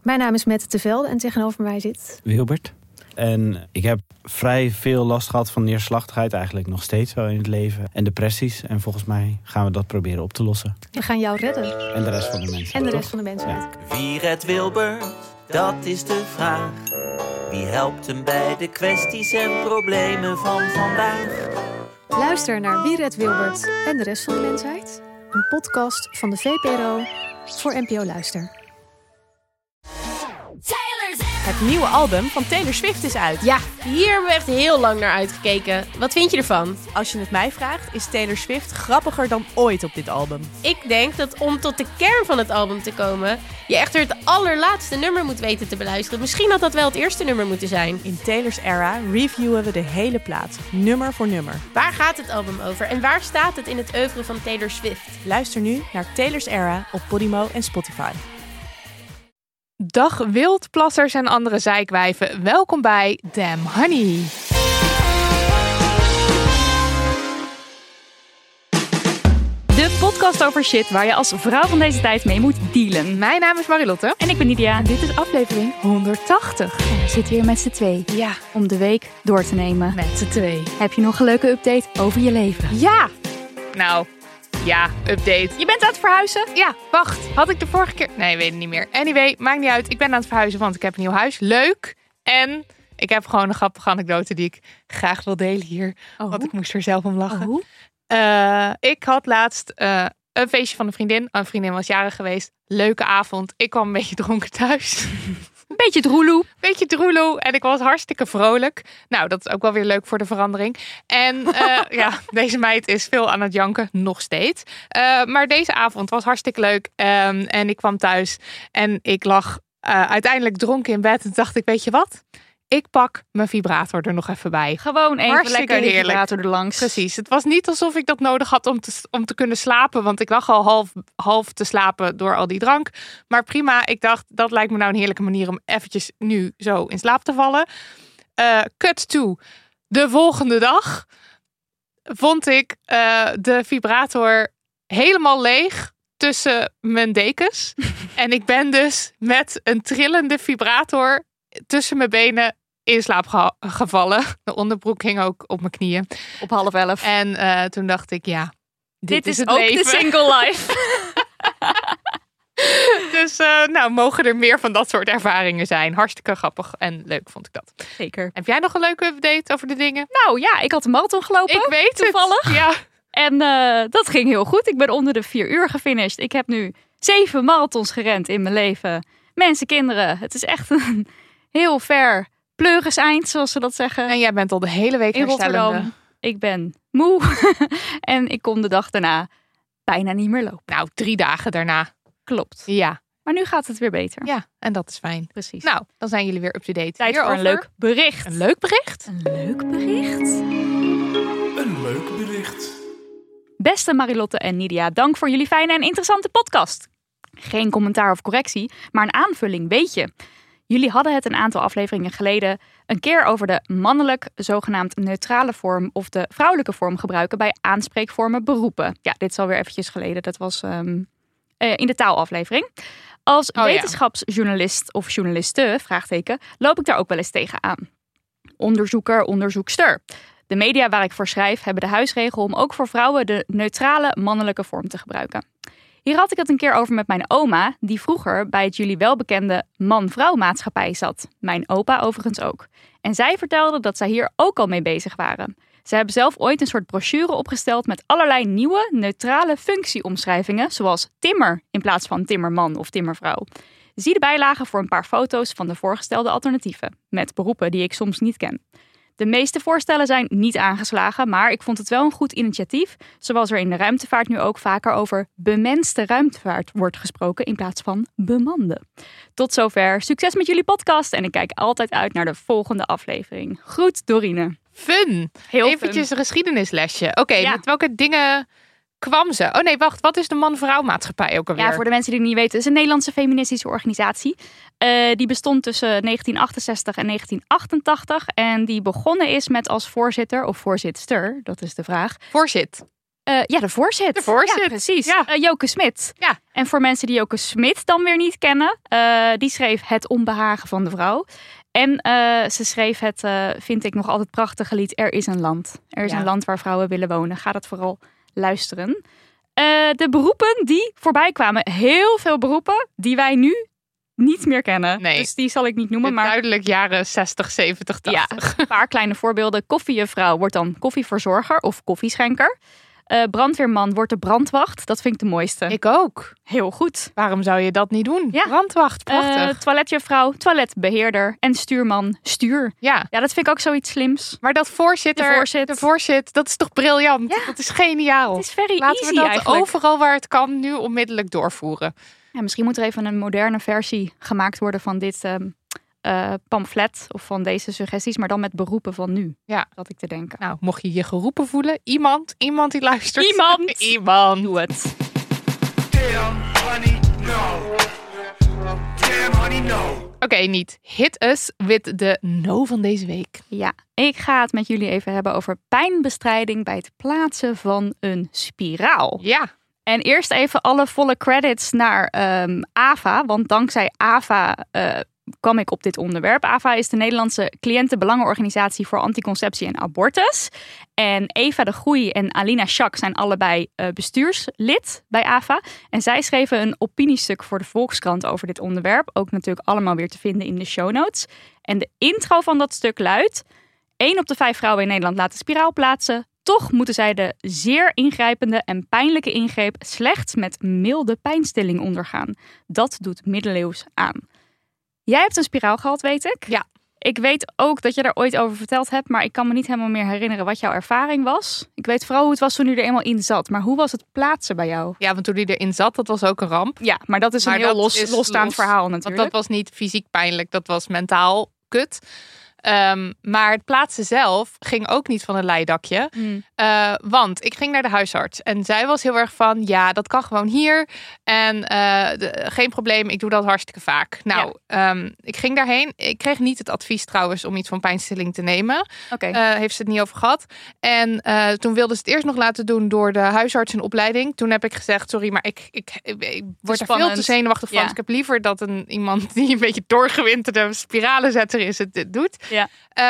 Mijn naam is Mette Tevelde en tegenover mij zit Wilbert. En ik heb vrij veel last gehad van neerslachtigheid, eigenlijk nog steeds wel in het leven. En depressies. En volgens mij gaan we dat proberen op te lossen. We gaan jou redden. En de rest van de mensen. En de rest van de mensen. Ja. Wie redt Wilbert? Dat is de vraag. Wie helpt hem bij de kwesties en problemen van vandaag? Luister naar Wie redt Wilbert en de rest van de mensheid. Een podcast van de VPRO voor NPO Luister. Het nieuwe album van Taylor Swift is uit. Ja, hier hebben we echt heel lang naar uitgekeken. Wat vind je ervan? Als je het mij vraagt, is Taylor Swift grappiger dan ooit op dit album. Ik denk dat om tot de kern van het album te komen, je echt het allerlaatste nummer moet weten te beluisteren. Misschien had dat wel het eerste nummer moeten zijn. In Taylor's Era reviewen we de hele plaat, nummer voor nummer. Waar gaat het album over en waar staat het in het oeuvre van Taylor Swift? Luister nu naar Taylor's Era op Podimo en Spotify. Dag wildplassers en andere zeikwijven. Welkom bij Damn Honey. De podcast over shit waar je als vrouw van deze tijd mee moet dealen. Mijn naam is Marilotte. En ik ben Nidia. En dit is aflevering 180. En we zitten hier met z'n twee. Ja, Om de week door te nemen. met z'n twee. Heb je nog een leuke update over je leven? Ja. Nou, ja, update. Je bent aan het verhuizen? Ja, wacht. Had ik de vorige keer... Nee, weet het niet meer. Anyway, maakt niet uit. Ik ben aan het verhuizen, want ik heb een nieuw huis. Leuk. En ik heb gewoon een grappige anekdote die ik graag wil delen hier. Oh. Want ik moest er zelf om lachen. Oh. Ik had laatst een feestje van een vriendin. Een vriendin was jarig geweest. Leuke avond. Ik kwam een beetje dronken thuis. Een beetje droeloe. Beetje droeloe. En ik was hartstikke vrolijk. Nou, dat is ook wel weer leuk voor de verandering. En ja, deze meid is veel aan het janken. Nog steeds. Maar deze avond was hartstikke leuk. En ik kwam thuis. En ik lag uiteindelijk dronken in bed. En dacht ik, weet je wat? Ik pak mijn vibrator er nog even bij. Gewoon even Hartstikke lekker de heerlijk. vibrator erlangs. Precies. Het was niet alsof ik dat nodig had om te kunnen slapen. Want ik lag al half te slapen door al die drank. Maar prima. Ik dacht, dat lijkt me nou een heerlijke manier om eventjes nu zo in slaap te vallen. Cut to. De volgende dag vond ik de vibrator helemaal leeg tussen mijn dekens. En ik ben dus met een trillende vibrator tussen mijn benen in slaap gevallen. De onderbroek hing ook op mijn knieën. Op 10:30. En toen dacht ik, ja, dit is het ook leven. de single life. Dus nou, mogen er meer van dat soort ervaringen zijn. Hartstikke grappig en leuk vond ik dat. Zeker. Heb jij nog een leuke update over de dingen? Nou ja, ik had een marathon gelopen. Ik weet toevallig. het. Ja. En dat ging heel goed. Ik ben onder de 4 uur gefinished. Ik heb nu 7 marathons gerend in mijn leven. Mensen, kinderen. Het is echt een heel ver pleuris eind, zoals ze dat zeggen. En jij bent al de hele week In herstellende. Rotterdam. Ik ben moe. En ik kon de dag daarna bijna niet meer lopen. Nou, 3 dagen daarna. Klopt. Ja. Maar nu gaat het weer beter. Ja, en dat is fijn. Precies. Nou, dan zijn jullie weer up-to-date. tijd voor een leuk bericht. Een leuk bericht? Een leuk bericht? Een leuk bericht. Beste Marilotte en Nidia, dank voor jullie fijne en interessante podcast. Geen commentaar of correctie, maar een aanvulling, weet je. Jullie hadden het een aantal afleveringen geleden een keer over de mannelijk zogenaamd neutrale vorm of de vrouwelijke vorm gebruiken bij aanspreekvormen beroepen. Ja, dit is alweer eventjes geleden. Dat was in de taalaflevering. Als wetenschapsjournalist of journaliste, vraagteken, loop ik daar ook wel eens tegenaan. Onderzoeker, onderzoekster. De media waar ik voor schrijf hebben de huisregel om ook voor vrouwen de neutrale mannelijke vorm te gebruiken. Hier had ik het een keer over met mijn oma, die vroeger bij het jullie welbekende man-vrouw maatschappij zat. Mijn opa overigens ook. En zij vertelde dat zij hier ook al mee bezig waren. Ze hebben zelf ooit een soort brochure opgesteld met allerlei nieuwe, neutrale functieomschrijvingen, zoals timmer in plaats van timmerman of timmervrouw. Zie de bijlagen voor een paar foto's van de voorgestelde alternatieven, met beroepen die ik soms niet ken. De meeste voorstellen zijn niet aangeslagen, maar ik vond het wel een goed initiatief, zoals er in de ruimtevaart nu ook vaker over bemenste ruimtevaart wordt gesproken in plaats van bemande. Tot zover, succes met jullie podcast en ik kijk altijd uit naar de volgende aflevering. Groet Dorine. Fun. Heel eventjes een geschiedenislesje. Oké, Ja. met welke dingen kwam ze? Oh nee, wacht. Wat is de man-vrouw maatschappij ook alweer? Ja, voor de mensen die het niet weten, het is een Nederlandse feministische organisatie. Die bestond tussen 1968 en 1988. En die begonnen is met als voorzitter of voorzitster, dat is de vraag. Voorzit. De voorzit. De voorzit. Ja, precies. Ja. Joke Smit. Ja. En voor mensen die Joke Smit dan weer niet kennen. Die schreef Het onbehagen van de vrouw. En ze schreef het, vind ik nog altijd prachtige lied. Er is een land. Er is een land waar vrouwen willen wonen. Ga dat vooral luisteren. De beroepen die voorbij kwamen. Heel veel beroepen die wij nu niet meer kennen. Nee. Dus die zal ik niet noemen. Maar Duidelijk jaren 60, 70, 80. ja, een paar kleine voorbeelden. Koffiejuffrouw wordt dan koffieverzorger of koffieschenker. Brandweerman wordt de brandwacht. Dat vind ik de mooiste. Ik ook. Heel goed. Waarom zou je dat niet doen? Ja. Brandwacht, prachtig. Toiletjuffrouw, toiletbeheerder en stuurman, stuur. Ja. Ja, dat vind ik ook zoiets slims. Maar dat de voorzit, dat is toch briljant? Ja. Dat is geniaal. Het is very Laten easy we dat eigenlijk. overal waar het kan nu onmiddellijk doorvoeren. Ja, misschien moet er even een moderne versie gemaakt worden van dit pamflet of van deze suggesties, maar dan met beroepen van nu. Ja. Dat ik te denken. Nou, mocht je je geroepen voelen, iemand die luistert. Iemand. Doe het. Damn, honey, no. Damn, honey, no. Oké, niet. Hit us with de no van deze week. Ja, ik ga het met jullie even hebben over pijnbestrijding bij het plaatsen van een spiraal. Ja. En eerst even alle volle credits naar AVA. Want dankzij AVA kwam ik op dit onderwerp. AVA is de Nederlandse cliëntenbelangenorganisatie voor anticonceptie en abortus. En Eva de Groei en Alina Schack zijn allebei bestuurslid bij AVA. En zij schreven een opiniestuk voor de Volkskrant over dit onderwerp. Ook natuurlijk allemaal weer te vinden in de show notes. En de intro van dat stuk luidt: 1 op de 5 vrouwen in Nederland laat een spiraal plaatsen. Toch moeten zij de zeer ingrijpende en pijnlijke ingreep slechts met milde pijnstilling ondergaan. Dat doet middeleeuws aan. Jij hebt een spiraal gehad, weet ik. Ja. Ik weet ook dat je daar ooit over verteld hebt, maar ik kan me niet helemaal meer herinneren wat jouw ervaring was. Ik weet vooral hoe het was toen u er eenmaal in zat. Maar hoe was het plaatsen bij jou? Ja, want toen hij erin zat, dat was ook een ramp. Ja, maar dat is een heel losstaand verhaal natuurlijk. Want dat was niet fysiek pijnlijk, dat was mentaal kut. Maar het plaatsen zelf ging ook niet van een leidakje. Want ik ging naar de huisarts. En zij was heel erg van, ja, dat kan gewoon hier. En geen probleem, ik doe dat hartstikke vaak. Nou, ik ging daarheen. Ik kreeg niet het advies trouwens om iets van pijnstilling te nemen. Heeft ze het niet over gehad. En toen wilde ze het eerst nog laten doen door de huisarts in opleiding. Toen heb ik gezegd, sorry, maar ik word er veel te zenuwachtig van. Ja. Dus ik heb liever dat iemand die een beetje doorgewinterde spiralenzetter is het doet. Ja.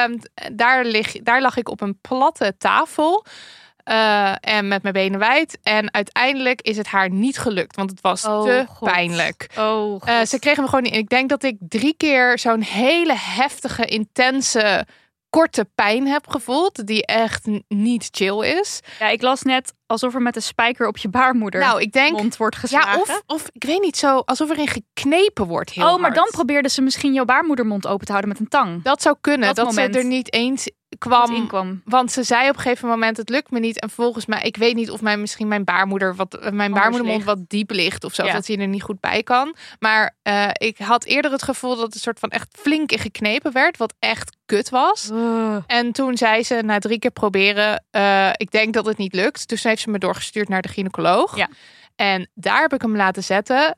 Daar lag ik op een platte tafel en met mijn benen wijd. En uiteindelijk is het haar niet gelukt, want het was te pijnlijk. Ze kregen me gewoon niet. Ik denk dat ik 3 keer zo'n hele heftige, intense, korte pijn heb gevoeld, die echt niet chill is. Ja, ik las net alsof er met een spijker op je baarmoeder mond wordt geslagen. Ja, of ik weet niet, zo alsof erin geknepen wordt heel hard. Maar dan probeerden ze misschien jouw baarmoedermond open te houden met een tang. Dat zou kunnen, dat ze er niet eens kwam. Want ze zei op een gegeven moment, het lukt me niet. En volgens mij, ik weet niet of misschien mijn baarmoedermond wat diep ligt of zo. Of dat hij er niet goed bij kan. Maar ik had eerder het gevoel dat het een soort van echt flink in geknepen werd. Wat echt kut was. En toen zei ze, na 3 keer proberen, ik denk dat het niet lukt. Dus heeft ze me doorgestuurd naar de gynaecoloog. Ja. En daar heb ik hem laten zetten.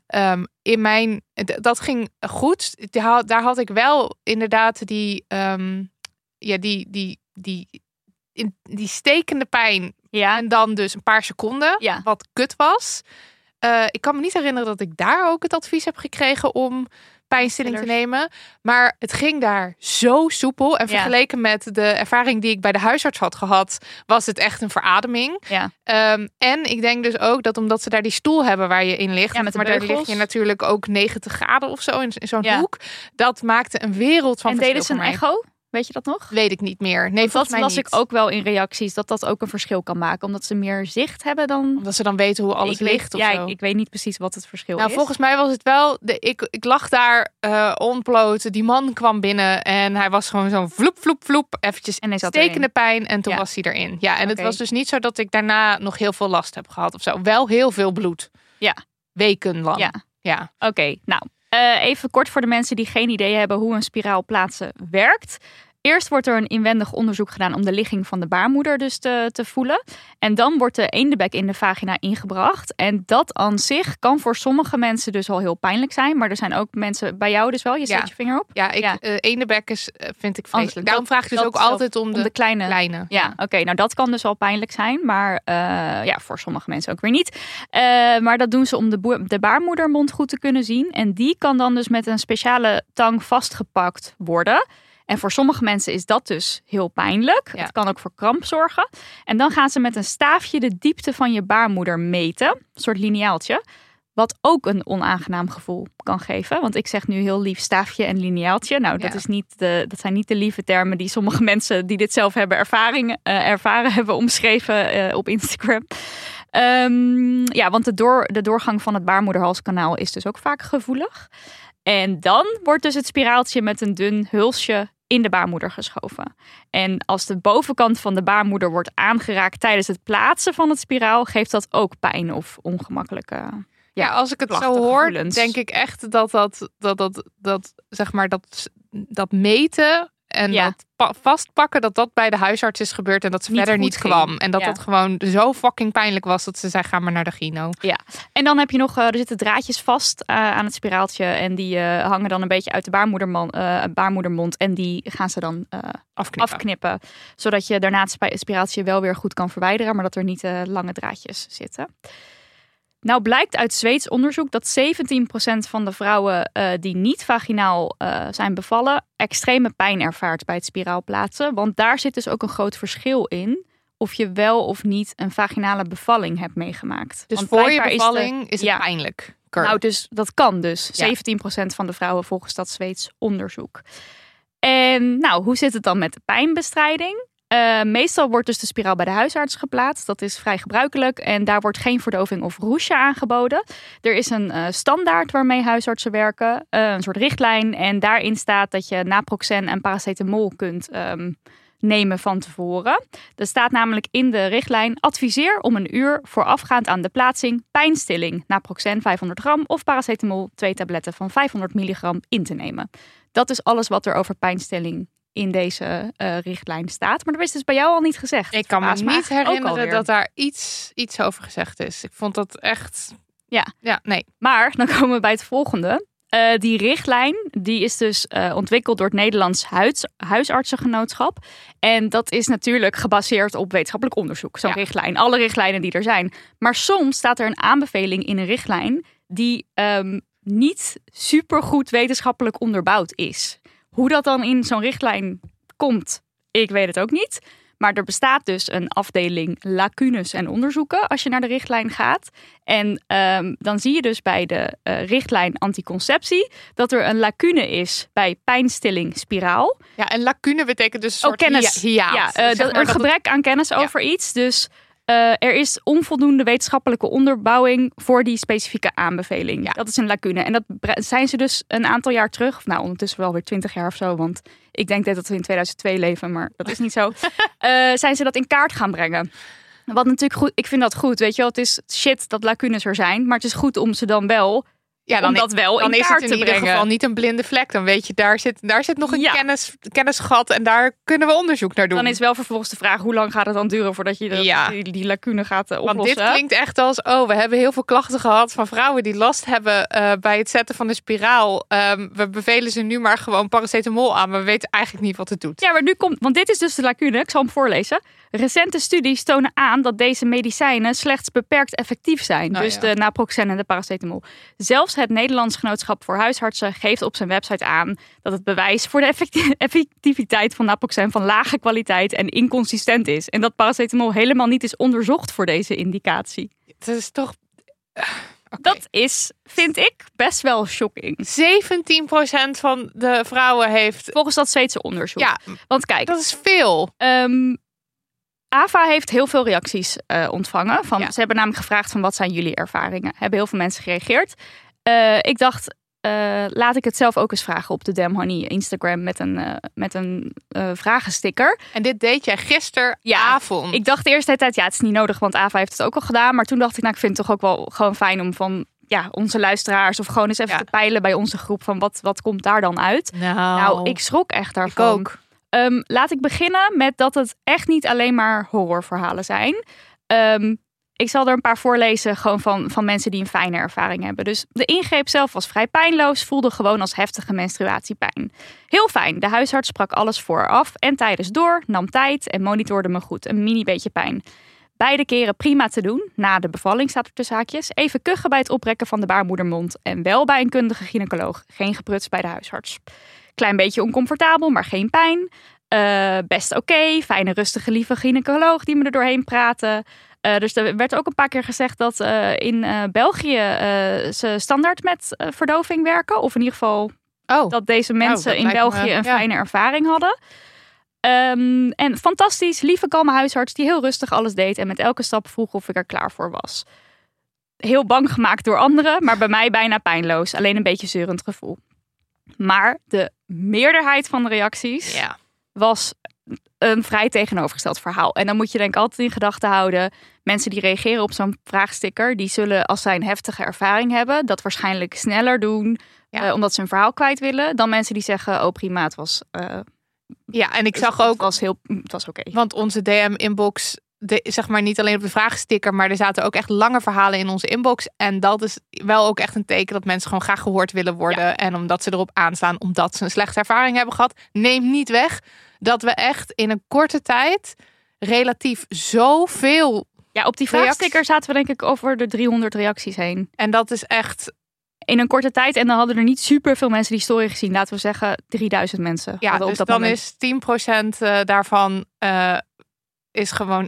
Dat ging goed. Daar had ik wel inderdaad die stekende pijn. Ja. En dan dus een paar seconden. Ja. Wat kut was. Ik kan me niet herinneren dat ik daar ook het advies heb gekregen om pijnstilling te nemen. Maar het ging daar zo soepel. En vergeleken met de ervaring die ik bij de huisarts had gehad, was het echt een verademing. Ja. En ik denk dus ook dat omdat ze daar die stoel hebben waar je in ligt. Ja, maar daar lig je natuurlijk ook 90 graden of zo in zo'n hoek. Dat maakte een wereld van verschil. En deden ze een echo? Weet je dat nog? Weet ik niet meer. Nee, dat las ik ook wel in reacties. Dat ook een verschil kan maken. Omdat ze meer zicht hebben dan... Omdat ze dan weten hoe alles ligt of zo. Ik weet niet precies wat het verschil is. Volgens mij was het wel... Ik lag daar ontbloot. Die man kwam binnen. En hij was gewoon zo'n vloep, vloep, vloep. Eventjes stekende pijn. En toen was hij erin. Ja, en het was dus niet zo dat ik daarna nog heel veel last heb gehad of zo. Wel heel veel bloed. Ja. Wekenlang. Ja. Oké, nou. Even kort voor de mensen die geen idee hebben hoe een spiraal plaatsen werkt. Eerst wordt er een inwendig onderzoek gedaan om de ligging van de baarmoeder dus te voelen. En dan wordt de eendebek in de vagina ingebracht. En dat aan zich kan voor sommige mensen dus al heel pijnlijk zijn. Maar er zijn ook mensen, bij jou dus wel, je zet je vinger op. Ja, eendebek vind ik vreselijk. Daarom vraag ik dus ook altijd om de kleine. Ja, oké. Nou dat kan dus al pijnlijk zijn. Maar voor sommige mensen ook weer niet. Maar dat doen ze om de baarmoedermond goed te kunnen zien. En die kan dan dus met een speciale tang vastgepakt worden. En voor sommige mensen is dat dus heel pijnlijk. Het kan ook voor kramp zorgen. En dan gaan ze met een staafje de diepte van je baarmoeder meten. Een soort lineaaltje. Wat ook een onaangenaam gevoel kan geven. Want ik zeg nu heel lief staafje en lineaaltje. Nou, dat zijn niet de lieve termen die sommige mensen die dit zelf hebben ervaren hebben omschreven op Instagram. Want de doorgang van het baarmoederhalskanaal is dus ook vaak gevoelig. En dan wordt dus het spiraaltje met een dun hulsje in de baarmoeder geschoven. En als de bovenkant van de baarmoeder wordt aangeraakt tijdens het plaatsen van het spiraal, geeft dat ook pijn of ongemakkelijke als ik het zo hoor, denk ik echt dat meten en dat vastpakken, dat bij de huisarts is gebeurd en dat ze verder niet kwam. En dat gewoon zo fucking pijnlijk was dat ze zei, ga maar naar de gyno. Ja, en dan heb je nog, er zitten draadjes vast aan het spiraaltje en die hangen dan een beetje uit de baarmoedermond en die gaan ze dan afknippen. Zodat je daarna het spiraaltje wel weer goed kan verwijderen, maar dat er niet lange draadjes zitten. Nou blijkt uit Zweeds onderzoek dat 17% van de vrouwen die niet vaginaal zijn bevallen extreme pijn ervaart bij het spiraalplaatsen. Want daar zit dus ook een groot verschil in of je wel of niet een vaginale bevalling hebt meegemaakt. Dus want voor je bevalling is het pijnlijk? Nou, dus dat kan dus. 17% van de vrouwen volgens dat Zweeds onderzoek. En nou, hoe zit het dan met de pijnbestrijding? Meestal wordt dus de spiraal bij de huisarts geplaatst. Dat is vrij gebruikelijk en daar wordt geen verdoving of roesje aangeboden. Er is een standaard waarmee huisartsen werken, een soort richtlijn. En daarin staat dat je naproxen en paracetamol kunt nemen van tevoren. Er staat namelijk in de richtlijn: adviseer om een uur voorafgaand aan de plaatsing pijnstilling, naproxen 500 gram of paracetamol 2 tabletten van 500 milligram in te nemen. Dat is alles wat er over pijnstilling in deze richtlijn staat. Maar dat is dus bij jou al niet gezegd. Ik kan me niet herinneren dat daar iets over gezegd is. Ik vond dat echt... Ja, nee. Maar dan komen we bij het volgende. Die richtlijn die is dus ontwikkeld door het Nederlands Huisartsengenootschap. En dat is natuurlijk gebaseerd op wetenschappelijk onderzoek. Zo'n richtlijn. Alle richtlijnen die er zijn. Maar soms staat er een aanbeveling in een richtlijn die niet supergoed wetenschappelijk onderbouwd is. Hoe dat dan in zo'n richtlijn komt, ik weet het ook niet. Maar er bestaat dus een afdeling lacunes en onderzoeken als je naar de richtlijn gaat. En dan zie je dus bij de richtlijn anticonceptie dat er een lacune is bij pijnstilling spiraal. Ja, en lacune betekent dus een soort kennis. hiaat. Een gebrek aan kennis over iets. Dus er is onvoldoende wetenschappelijke onderbouwing voor die specifieke aanbeveling. Ja. Dat is een lacune. En dat zijn ze dus een aantal jaar terug. Nou, ondertussen wel weer 20 jaar of zo. Want ik denk dat we in 2002 leven, maar dat is niet zo. Zijn ze dat in kaart gaan brengen. Wat natuurlijk goed, ik vind dat goed. Weet je wel, het is shit dat lacunes er zijn. Maar het is goed om ze dan wel... Ja, dan, dat wel dan in is het in ieder geval niet een blinde vlek. Dan weet je, daar zit nog een kennisgat en daar kunnen we onderzoek naar doen. Dan is wel vervolgens de vraag, hoe lang gaat het dan duren voordat je die lacune gaat oplossen? Want dit klinkt echt als, we hebben heel veel klachten gehad van vrouwen die last hebben bij het zetten van de spiraal. We bevelen ze nu maar gewoon paracetamol aan, maar we weten eigenlijk niet wat het doet. Ja, maar nu komt, want dit is dus de lacune, ik zal hem voorlezen. Recente studies tonen aan dat deze medicijnen slechts beperkt effectief zijn. De naproxen en de paracetamol. Zelfs het Nederlands Genootschap voor Huisartsen geeft op zijn website aan dat het bewijs voor de effectiviteit van naproxen van lage kwaliteit en inconsistent is. En dat paracetamol helemaal niet is onderzocht voor deze indicatie. Het is toch... Dat is, vind ik, best wel shocking. 17% van de vrouwen heeft... Volgens dat Zweedse onderzoek. Ja, want kijk, dat is veel. AVA heeft heel veel reacties ontvangen. Ze hebben namelijk gevraagd van wat zijn jullie ervaringen. Hebben heel veel mensen gereageerd. Ik dacht, laat ik het zelf ook eens vragen op de Damn Honey Instagram met een vragensticker. En dit deed jij gisteravond. Ik dacht de eerste tijd, het is niet nodig, want AVA heeft het ook al gedaan. Maar toen dacht ik, ik vind het toch ook wel gewoon fijn om van onze luisteraars of gewoon eens even te peilen bij onze groep van wat komt daar dan uit. Nou, ik schrok echt daarvan. Ik ook. Laat ik beginnen met dat het echt niet alleen maar horrorverhalen zijn. Ik zal er een paar voorlezen gewoon van mensen die een fijne ervaring hebben. Dus de ingreep zelf was vrij pijnloos, voelde gewoon als heftige menstruatiepijn. Heel fijn, de huisarts sprak alles vooraf en tijdens door, nam tijd en monitorde me goed. Een mini beetje pijn. Beide keren prima te doen. Na de bevalling staat er tussen haakjes. Even kuchen bij het oprekken van de baarmoedermond. En wel bij een kundige gynaecoloog. Geen gepruts bij de huisarts. Klein beetje oncomfortabel, maar geen pijn. Best oké. Fijne, rustige, lieve gynaecoloog die me er doorheen praten. Dus er werd ook een paar keer gezegd dat in België ze standaard met verdoving werken. Of in ieder geval dat deze mensen in België een fijne ervaring hadden. En fantastisch, lieve, kalme huisarts die heel rustig alles deed en met elke stap vroeg of ik er klaar voor was. Heel bang gemaakt door anderen, maar bij mij bijna pijnloos. Alleen een beetje zeurend gevoel. Maar de meerderheid van de reacties was een vrij tegenovergesteld verhaal. En dan moet je denk ik altijd in gedachten houden. Mensen die reageren op zo'n vraagsticker, die zullen als zij een heftige ervaring hebben, dat waarschijnlijk sneller doen, omdat ze hun verhaal kwijt willen, dan mensen die zeggen, oh prima, het was... en ik zag ook... Het was oké. Want onze DM-inbox, zeg maar niet alleen op de vraagsticker, maar er zaten ook echt lange verhalen in onze inbox. En dat is wel ook echt een teken dat mensen gewoon graag gehoord willen worden. Ja. En omdat ze erop aanstaan, omdat ze een slechte ervaring hebben gehad. Neemt niet weg dat we echt in een korte tijd relatief zoveel... Ja, op die vraagsticker zaten we denk ik over de 300 reacties heen. En dat is echt... In een korte tijd. En dan hadden er niet superveel mensen die story gezien. Laten we zeggen 3000 mensen. Ja, dus dan moment. Is 10% daarvan is gewoon...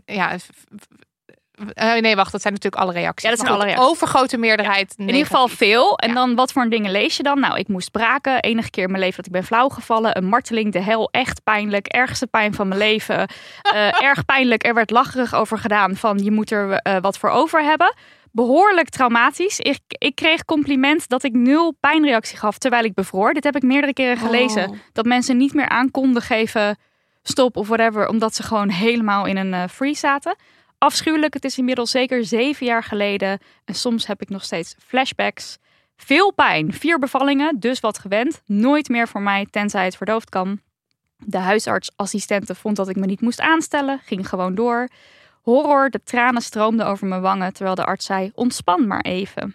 nee, wacht. Dat zijn natuurlijk alle reacties. Ja, dat zijn alle reacties. Overgrote meerderheid. In ieder geval veel. En dan wat voor dingen lees je dan? Nou, ik moest braken. Enige keer in mijn leven dat ik ben flauw gevallen. Een marteling, de hel. Echt pijnlijk. Ergste pijn van mijn leven. Erg pijnlijk. Er werd lacherig over gedaan van je moet er wat voor over hebben. Behoorlijk traumatisch. Ik kreeg compliment dat ik 0 pijnreactie gaf terwijl ik bevroor. Dit heb ik meerdere keren gelezen. Dat mensen niet meer aan konden geven stop of whatever. Omdat ze gewoon helemaal in een freeze zaten. Afschuwelijk. Het is inmiddels zeker 7 jaar geleden. En soms heb ik nog steeds flashbacks. Veel pijn. 4 bevallingen. Dus wat gewend. Nooit meer voor mij tenzij het verdoofd kan. De huisartsassistente vond dat ik me niet moest aanstellen. Ging gewoon door. Horror, de tranen stroomden over mijn wangen, terwijl de arts zei, ontspan maar even.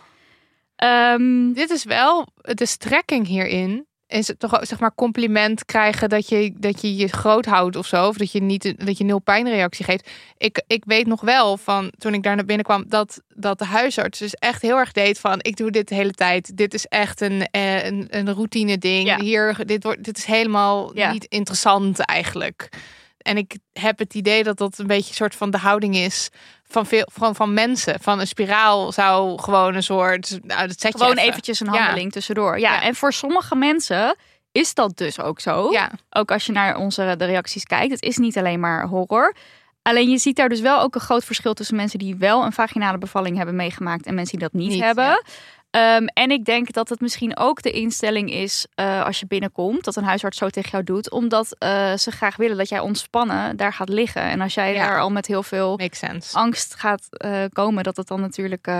Dit is wel de strekking hierin. Is het toch zeg maar compliment krijgen dat je groot houdt of zo. Of dat je 0 pijnreactie geeft. Ik weet nog wel van toen ik daar naar binnen kwam dat de huisarts dus echt heel erg deed van ik doe dit de hele tijd. Dit is echt een routine ding. Ja. Hier, dit is helemaal niet interessant eigenlijk. En ik heb het idee dat dat een beetje een soort van de houding is van mensen. Van een spiraal zou gewoon een soort... Nou, dat zet je gewoon eventjes een handeling tussendoor. Ja, en voor sommige mensen is dat dus ook zo. Ja. Ook als je naar de reacties kijkt. Het is niet alleen maar horror. Alleen je ziet daar dus wel ook een groot verschil tussen mensen die wel een vaginale bevalling hebben meegemaakt en mensen die dat niet hebben. Ja. En ik denk dat het misschien ook de instelling is als je binnenkomt, dat een huisarts zo tegen jou doet, omdat ze graag willen dat jij ontspannen daar gaat liggen. En als jij daar al met heel veel angst gaat komen, dat het dan natuurlijk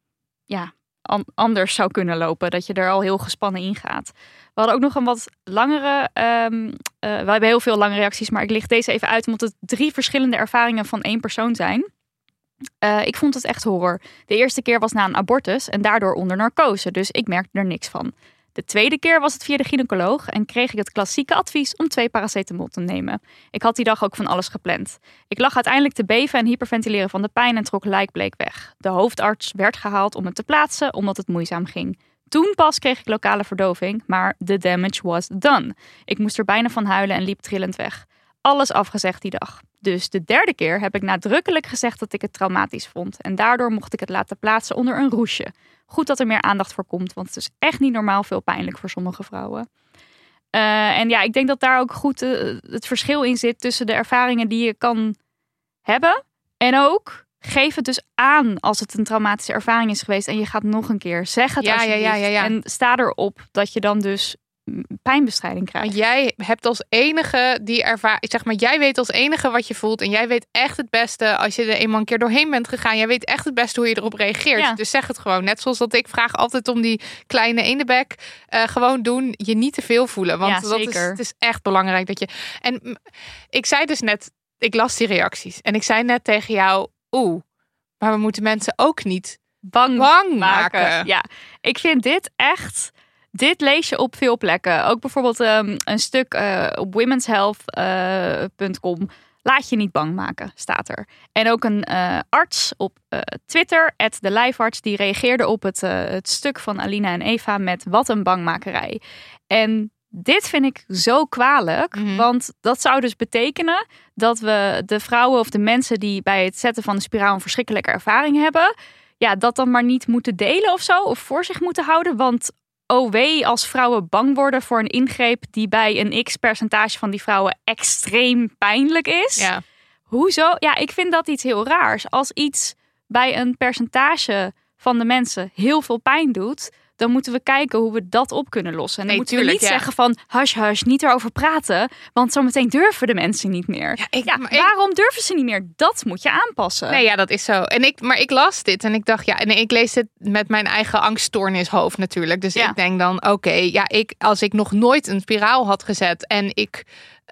anders zou kunnen lopen. Dat je er al heel gespannen in gaat. We hadden ook nog een wat langere, we hebben heel veel lange reacties, maar ik licht deze even uit omdat het 3 verschillende ervaringen van 1 persoon zijn. Ik vond het echt horror. De eerste keer was na een abortus en daardoor onder narcose. Dus ik merkte er niks van. De tweede keer was het via de gynaecoloog en kreeg ik het klassieke advies om 2 paracetamol te nemen. Ik had die dag ook van alles gepland. Ik lag uiteindelijk te beven en hyperventileren van de pijn en trok lijkbleek weg. De hoofdarts werd gehaald om het te plaatsen omdat het moeizaam ging. Toen pas kreeg ik lokale verdoving, maar the damage was done. Ik moest er bijna van huilen en liep trillend weg. Alles afgezegd die dag. Dus de derde keer heb ik nadrukkelijk gezegd dat ik het traumatisch vond. En daardoor mocht ik het laten plaatsen onder een roesje. Goed dat er meer aandacht voor komt, want het is echt niet normaal veel pijnlijk voor sommige vrouwen. En ja, ik denk dat daar ook goed het verschil in zit tussen de ervaringen die je kan hebben. En ook geef het dus aan als het een traumatische ervaring is geweest en je gaat nog een keer. Zeg het alsjeblieft. En sta erop dat je dan dus pijnbestrijding krijg. Maar jij hebt als enige die jij weet als enige wat je voelt. En jij weet echt het beste als je er eenmaal een keer doorheen bent gegaan. Jij weet echt het beste hoe je erop reageert. Ja. Dus zeg het gewoon. Net zoals dat ik vraag altijd om die kleine eendenbek. Gewoon doen. Je niet te veel voelen. Want het is echt belangrijk dat je... En ik zei dus net, ik las die reacties. En ik zei net tegen jou, maar we moeten mensen ook niet bang maken. Ja, ik vind dit echt... Dit lees je op veel plekken. Ook bijvoorbeeld een stuk op womenshealth.com. Laat je niet bang maken, staat er. En ook een arts op Twitter, @delijfarts, die reageerde op het stuk van Alina en Eva met wat een bangmakerij. En dit vind ik zo kwalijk, want dat zou dus betekenen dat we de vrouwen of de mensen die bij het zetten van de spiraal een verschrikkelijke ervaring hebben, dat dan maar niet moeten delen of zo, of voor zich moeten houden, want wee als vrouwen bang worden voor een ingreep die bij een x-percentage van die vrouwen extreem pijnlijk is. Ja. Hoezo? Ja, ik vind dat iets heel raars. Als iets bij een percentage van de mensen heel veel pijn doet, dan moeten we kijken hoe we dat op kunnen lossen. En dan moeten we niet zeggen van hush, niet erover praten, want zometeen durven de mensen niet meer. Waarom durven ze niet meer? Dat moet je aanpassen. Nee, ja, dat is zo. Maar ik las dit en ik dacht, ik lees dit met mijn eigen angststoornishoofd natuurlijk. Dus ik denk dan, als ik nog nooit een spiraal had gezet en ik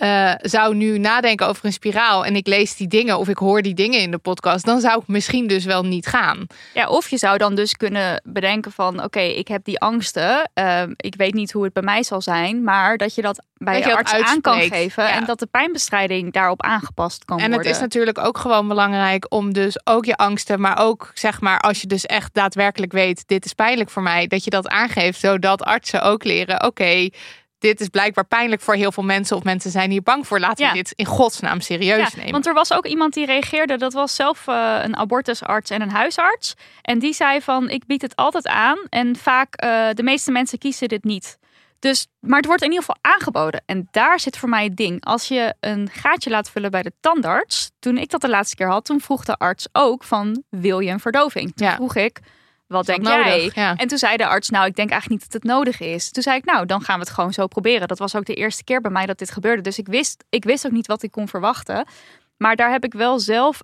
zou nu nadenken over een spiraal en ik lees die dingen of ik hoor die dingen in de podcast, dan zou ik misschien dus wel niet gaan. Ja, of je zou dan dus kunnen bedenken van ik heb die angsten. Ik weet niet hoe het bij mij zal zijn, maar dat je dat bij de arts aan kan geven en dat de pijnbestrijding daarop aangepast kan worden. En het is natuurlijk ook gewoon belangrijk om dus ook je angsten, maar ook zeg maar als je dus echt daadwerkelijk weet, dit is pijnlijk voor mij, dat je dat aangeeft, zodat artsen ook leren, dit is blijkbaar pijnlijk voor heel veel mensen of mensen zijn hier bang voor. Laten we dit in godsnaam serieus nemen. Want er was ook iemand die reageerde. Dat was zelf een abortusarts en een huisarts. En die zei van, ik bied het altijd aan. En vaak, de meeste mensen kiezen dit niet. Dus, maar het wordt in ieder geval aangeboden. En daar zit voor mij het ding. Als je een gaatje laat vullen bij de tandarts. Toen ik dat de laatste keer had, toen vroeg de arts ook van, wil je een verdoving? Toen vroeg ik, wat denk jij? Ja. En toen zei de arts, ik denk eigenlijk niet dat het nodig is. Toen zei ik, dan gaan we het gewoon zo proberen. Dat was ook de eerste keer bij mij dat dit gebeurde. Dus ik wist ook niet wat ik kon verwachten. Maar daar heb ik wel zelf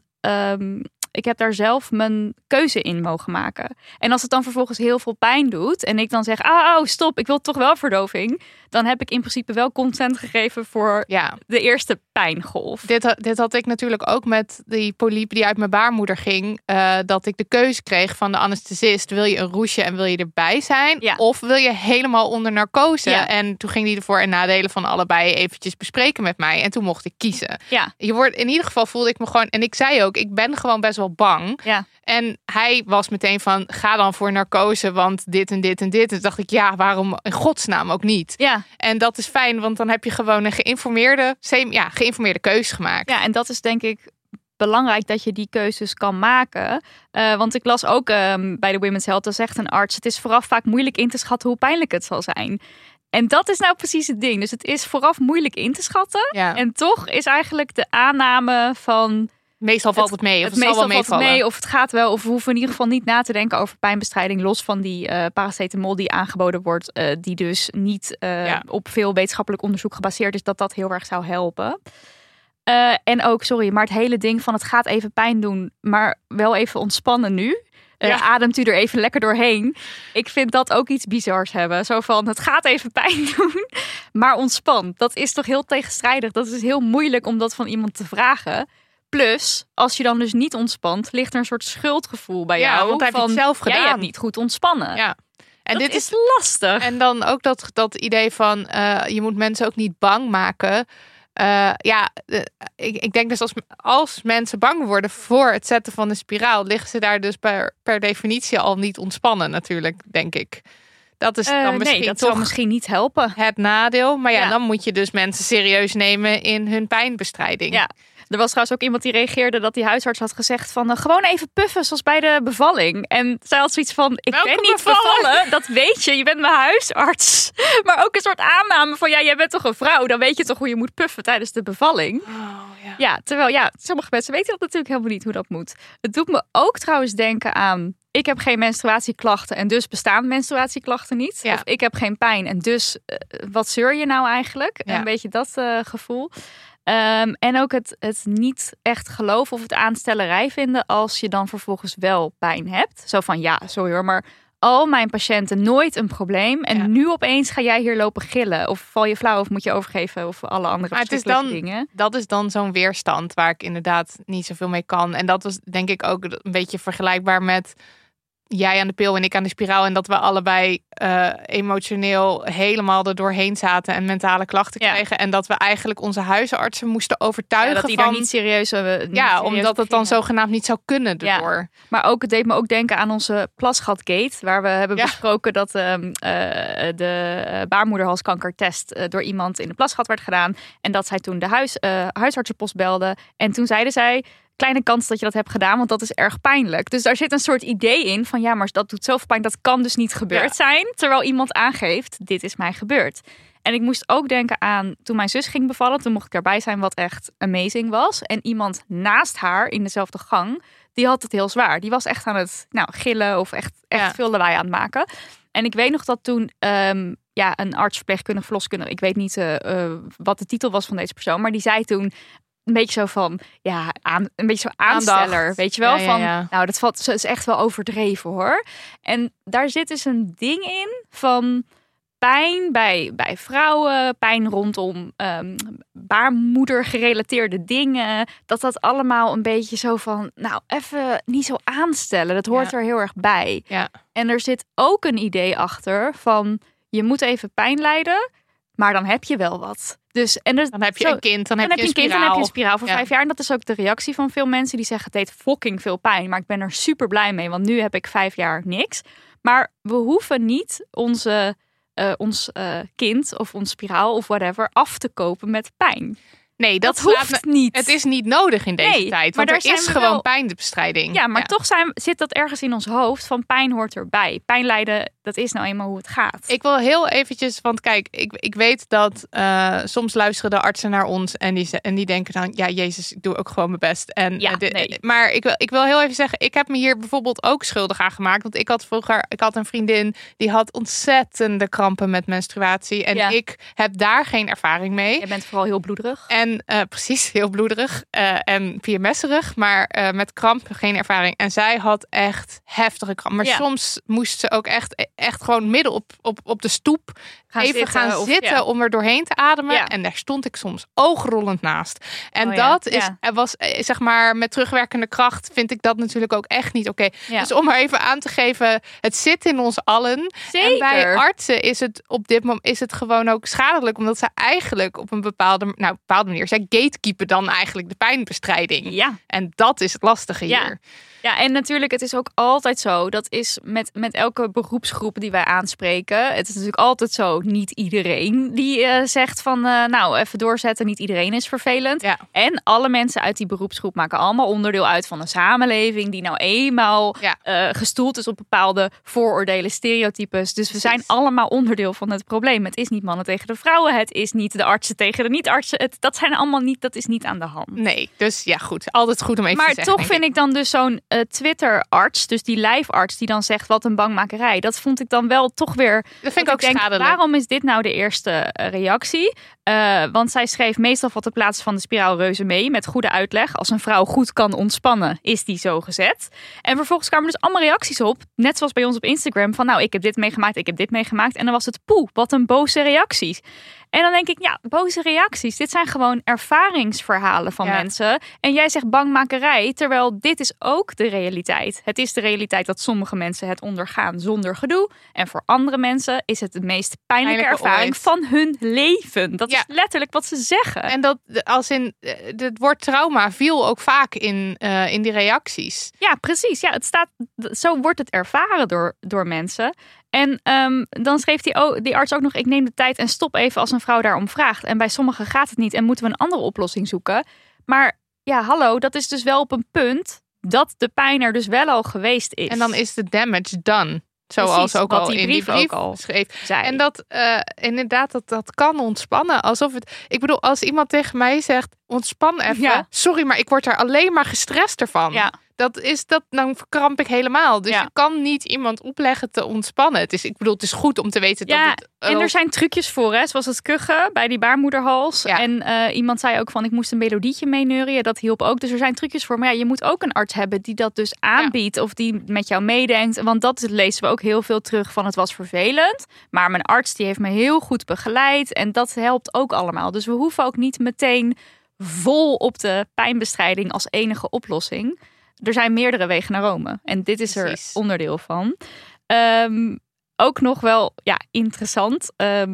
ik heb daar zelf mijn keuze in mogen maken. En als het dan vervolgens heel veel pijn doet en ik dan zeg, stop, ik wil toch wel verdoving, dan heb ik in principe wel consent gegeven voor de eerste pijngolf. Dit had ik natuurlijk ook met die polyp die uit mijn baarmoeder ging. Dat ik de keuze kreeg van de anesthesist. Wil je een roesje en wil je erbij zijn? Ja. Of wil je helemaal onder narcose? Ja. En toen ging die de voor- en nadelen van allebei eventjes bespreken met mij. En toen mocht ik kiezen. Ja. In ieder geval voelde ik me gewoon, en ik zei ook, ik ben gewoon best wel bang. Ja. En hij was meteen van, ga dan voor narcose, want dit en dit en dit. En toen dacht ik, waarom in godsnaam ook niet? Ja. En dat is fijn, want dan heb je gewoon een geïnformeerde keuze gemaakt. Ja, en dat is denk ik belangrijk dat je die keuzes kan maken. Want ik las ook bij de Women's Health, dat zegt een arts, het is vooraf vaak moeilijk in te schatten hoe pijnlijk het zal zijn. En dat is nou precies het ding. Dus het is vooraf moeilijk in te schatten. Ja. En toch is eigenlijk de aanname van, meestal valt het mee. Of het zal wel meevallen. Of het gaat wel. Of we hoeven in ieder geval niet na te denken over pijnbestrijding. Los van die paracetamol die aangeboden wordt. Die dus niet op veel wetenschappelijk onderzoek gebaseerd is. Dat heel erg zou helpen. En ook, maar het hele ding van het gaat even pijn doen. Maar wel even ontspannen nu. Ademt u er even lekker doorheen. Ik vind dat ook iets bizars hebben. Zo van, het gaat even pijn doen, maar ontspan. Dat is toch heel tegenstrijdig. Dat is heel moeilijk om dat van iemand te vragen. Plus, als je dan dus niet ontspant, ligt er een soort schuldgevoel bij jou. Want heb je het zelf gedaan. Jij hebt niet goed ontspannen. Ja. En dit is lastig. En dan ook dat idee van, je moet mensen ook niet bang maken. Ik denk dus als mensen bang worden voor het zetten van de spiraal, liggen ze daar dus per definitie al niet ontspannen natuurlijk, denk ik. Dat is dan misschien dat zou misschien niet helpen. Het nadeel. Maar dan moet je dus mensen serieus nemen in hun pijnbestrijding. Ja. Er was trouwens ook iemand die reageerde dat die huisarts had gezegd van gewoon even puffen zoals bij de bevalling. En zij had zoiets van, ik ben niet bevallen, dat weet je bent mijn huisarts. Maar ook een soort aanname van, jij bent toch een vrouw, dan weet je toch hoe je moet puffen tijdens de bevalling. Terwijl sommige mensen weten dat natuurlijk helemaal niet hoe dat moet. Het doet me ook trouwens denken aan, ik heb geen menstruatieklachten en dus bestaan menstruatieklachten niet. Ja. Of ik heb geen pijn en dus wat zeur je nou eigenlijk? Ja. Een beetje dat gevoel. En ook het niet echt geloven of het aanstellerij vinden als je dan vervolgens wel pijn hebt. Zo van, ja, sorry hoor, maar al mijn patiënten nooit een probleem. En nu opeens ga jij hier lopen gillen. Of val je flauw of moet je overgeven of alle andere verschrikkelijke dingen. Dat is dan zo'n weerstand waar ik inderdaad niet zoveel mee kan. En dat was denk ik ook een beetje vergelijkbaar met jij aan de pil en ik aan de spiraal. En dat we allebei emotioneel helemaal er doorheen zaten en mentale klachten kregen. En dat we eigenlijk onze huisartsen moesten overtuigen dat die daar niet serieus omdat het dan zogenaamd niet zou kunnen erdoor. Ja. Maar ook, het deed me ook denken aan onze plasgatgate. Waar we hebben besproken dat de baarmoederhalskankertest door iemand in de plasgat werd gedaan. En dat zij toen de huisartsenpost belde. En toen zeiden zij, kleine kans dat je dat hebt gedaan, want dat is erg pijnlijk. Dus daar zit een soort idee in van, ja, maar dat doet zoveel pijn, dat kan dus niet gebeurd zijn. Terwijl iemand aangeeft, dit is mij gebeurd. En ik moest ook denken aan toen mijn zus ging bevallen. Toen mocht ik erbij zijn, wat echt amazing was. En iemand naast haar in dezelfde gang, die had het heel zwaar. Die was echt aan het gillen of echt veel lawaai aan het maken. En ik weet nog dat toen een arts, verpleegkundige, verloskundige, ik weet niet wat de titel was van deze persoon, maar die zei toen een beetje zo van, een beetje zo aansteller, aandacht. Weet je wel? Nou, dat is echt wel overdreven hoor. En daar zit dus een ding in van pijn bij vrouwen, pijn rondom baarmoeder gerelateerde dingen. Dat allemaal een beetje zo van, nou, even niet zo aanstellen. Dat hoort er heel erg bij. Ja. En er zit ook een idee achter van, je moet even pijn lijden, maar dan heb je wel wat. Dus, en dan heb je een kind, dan heb je een spiraal. Dan heb je een spiraal voor 5 jaar. En dat is ook de reactie van veel mensen die zeggen, het deed fucking veel pijn, maar ik ben er super blij mee, want nu heb ik 5 jaar niks. Maar we hoeven niet ons kind of ons spiraal of whatever af te kopen met pijn. Nee, dat hoeft niet. Het is niet nodig in deze tijd. Want er is gewoon pijnbestrijding. Ja, maar toch zit dat ergens in ons hoofd van pijn hoort erbij. Pijn lijden, dat is nou eenmaal hoe het gaat. Ik wil heel eventjes, want kijk, ik weet dat soms luisteren de artsen naar ons en die denken dan, ja, Jezus, ik doe ook gewoon mijn best. Maar ik wil heel even zeggen, ik heb me hier bijvoorbeeld ook schuldig aan gemaakt. Want ik had een vriendin die had ontzettende krampen met menstruatie. En ik heb daar geen ervaring mee. Je bent vooral heel bloederig. En precies, heel bloederig en PMS'erig, maar met kramp geen ervaring. En zij had echt heftige kramp. Maar soms moest ze ook echt gewoon midden op de stoep gaan zitten om er doorheen te ademen. Ja. En daar stond ik soms oogrollend naast. En was, zeg maar, met terugwerkende kracht vind ik dat natuurlijk ook echt niet oké. Ja. Dus om maar even aan te geven, het zit in ons allen. Zeker. En bij artsen is het op dit moment gewoon ook schadelijk, omdat ze eigenlijk op een bepaalde manier, zij gatekeepen dan eigenlijk de pijnbestrijding. Ja. En dat is het lastige hier. Ja, en natuurlijk, het is ook altijd zo. Dat is met elke beroepsgroep die wij aanspreken. Het is natuurlijk altijd zo. Niet iedereen die zegt van, nou, even doorzetten. Niet iedereen is vervelend. Ja. En alle mensen uit die beroepsgroep maken allemaal onderdeel uit van een samenleving die nou eenmaal gestoeld is op bepaalde vooroordelen, stereotypes. Dus we zijn allemaal onderdeel van het probleem. Het is niet mannen tegen de vrouwen. Het is niet de artsen tegen de niet-artsen. Dat zijn allemaal niet, dat is niet aan de hand. Nee, dus ja, goed. Altijd goed om even te zeggen. Maar toch vind ik dan dus zo'n Twitter-arts, dus die live-arts die dan zegt wat een bangmakerij. Dat vond ik dan wel toch weer. Dat vind ik ook schadelijk. Waarom is dit nou de eerste reactie? Want zij schreef meestal valt de plaats van de spiraal reuze mee met goede uitleg. Als een vrouw goed kan ontspannen, is die zo gezet. En vervolgens kwamen dus allemaal reacties op, net zoals bij ons op Instagram, van nou, ik heb dit meegemaakt, ik heb dit meegemaakt. En dan was het poeh, wat een boze reacties. En dan denk ik, ja, boze reacties. Dit zijn gewoon ervaringsverhalen van mensen. En jij zegt bangmakerij, terwijl dit is ook de realiteit. Het is de realiteit dat sommige mensen het ondergaan zonder gedoe. En voor andere mensen is het de meest pijnlijke ervaring ooit van hun leven. Dat is letterlijk wat ze zeggen. En dat als in het woord trauma viel ook vaak in die reacties. Ja, precies. Ja, het staat, zo wordt het ervaren door mensen. En dan schreef die arts ook nog, ik neem de tijd en stop even als een vrouw daarom vraagt. En bij sommigen gaat het niet en moeten we een andere oplossing zoeken. Maar ja, hallo, dat is dus wel op een punt dat de pijn er dus wel al geweest is. En dan is de damage done. Zoals precies, ook al in die brief al schreef. Zei. En dat inderdaad, dat kan ontspannen. Alsof het. Ik bedoel, als iemand tegen mij zegt, ontspan even. Ja. Sorry, maar ik word er alleen maar gestrest ervan. Ja. dan verkramp ik helemaal. Dus Ja. je kan niet iemand opleggen te ontspannen. Het is goed om te weten dat het... en er zijn trucjes voor, hè? Zoals het kuchen bij die baarmoederhals. Ja. En iemand zei ook van, ik moest een melodietje meeneuren. Dat hielp ook. Dus er zijn trucjes voor. Maar ja, je moet ook een arts hebben die dat dus aanbiedt. Of die met jou meedenkt. Want dat lezen we ook heel veel terug van, het was vervelend. Maar mijn arts die heeft me heel goed begeleid. En dat helpt ook allemaal. Dus we hoeven ook niet meteen vol op de pijnbestrijding als enige oplossing. Er zijn meerdere wegen naar Rome. En dit is Precies. er onderdeel van. Ook nog wel interessant.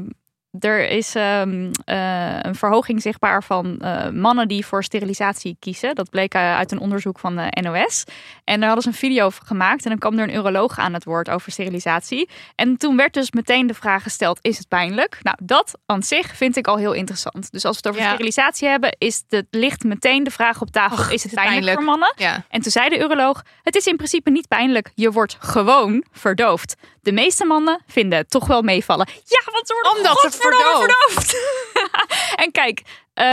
Er is een verhoging zichtbaar van mannen die voor sterilisatie kiezen. Dat bleek uit een onderzoek van de NOS. En daar hadden ze een video over gemaakt. En dan kwam er een uroloog aan het woord over sterilisatie. En toen werd dus meteen de vraag gesteld, is het pijnlijk? Nou, dat aan zich vind ik al heel interessant. Dus als we het over sterilisatie hebben, ligt meteen de vraag op tafel, is het pijnlijk voor mannen? Ja. En toen zei de uroloog, het is in principe niet pijnlijk. Je wordt gewoon verdoofd. De meeste mannen vinden het toch wel meevallen. Ja, want ze worden Omdat het verdoofd. En kijk,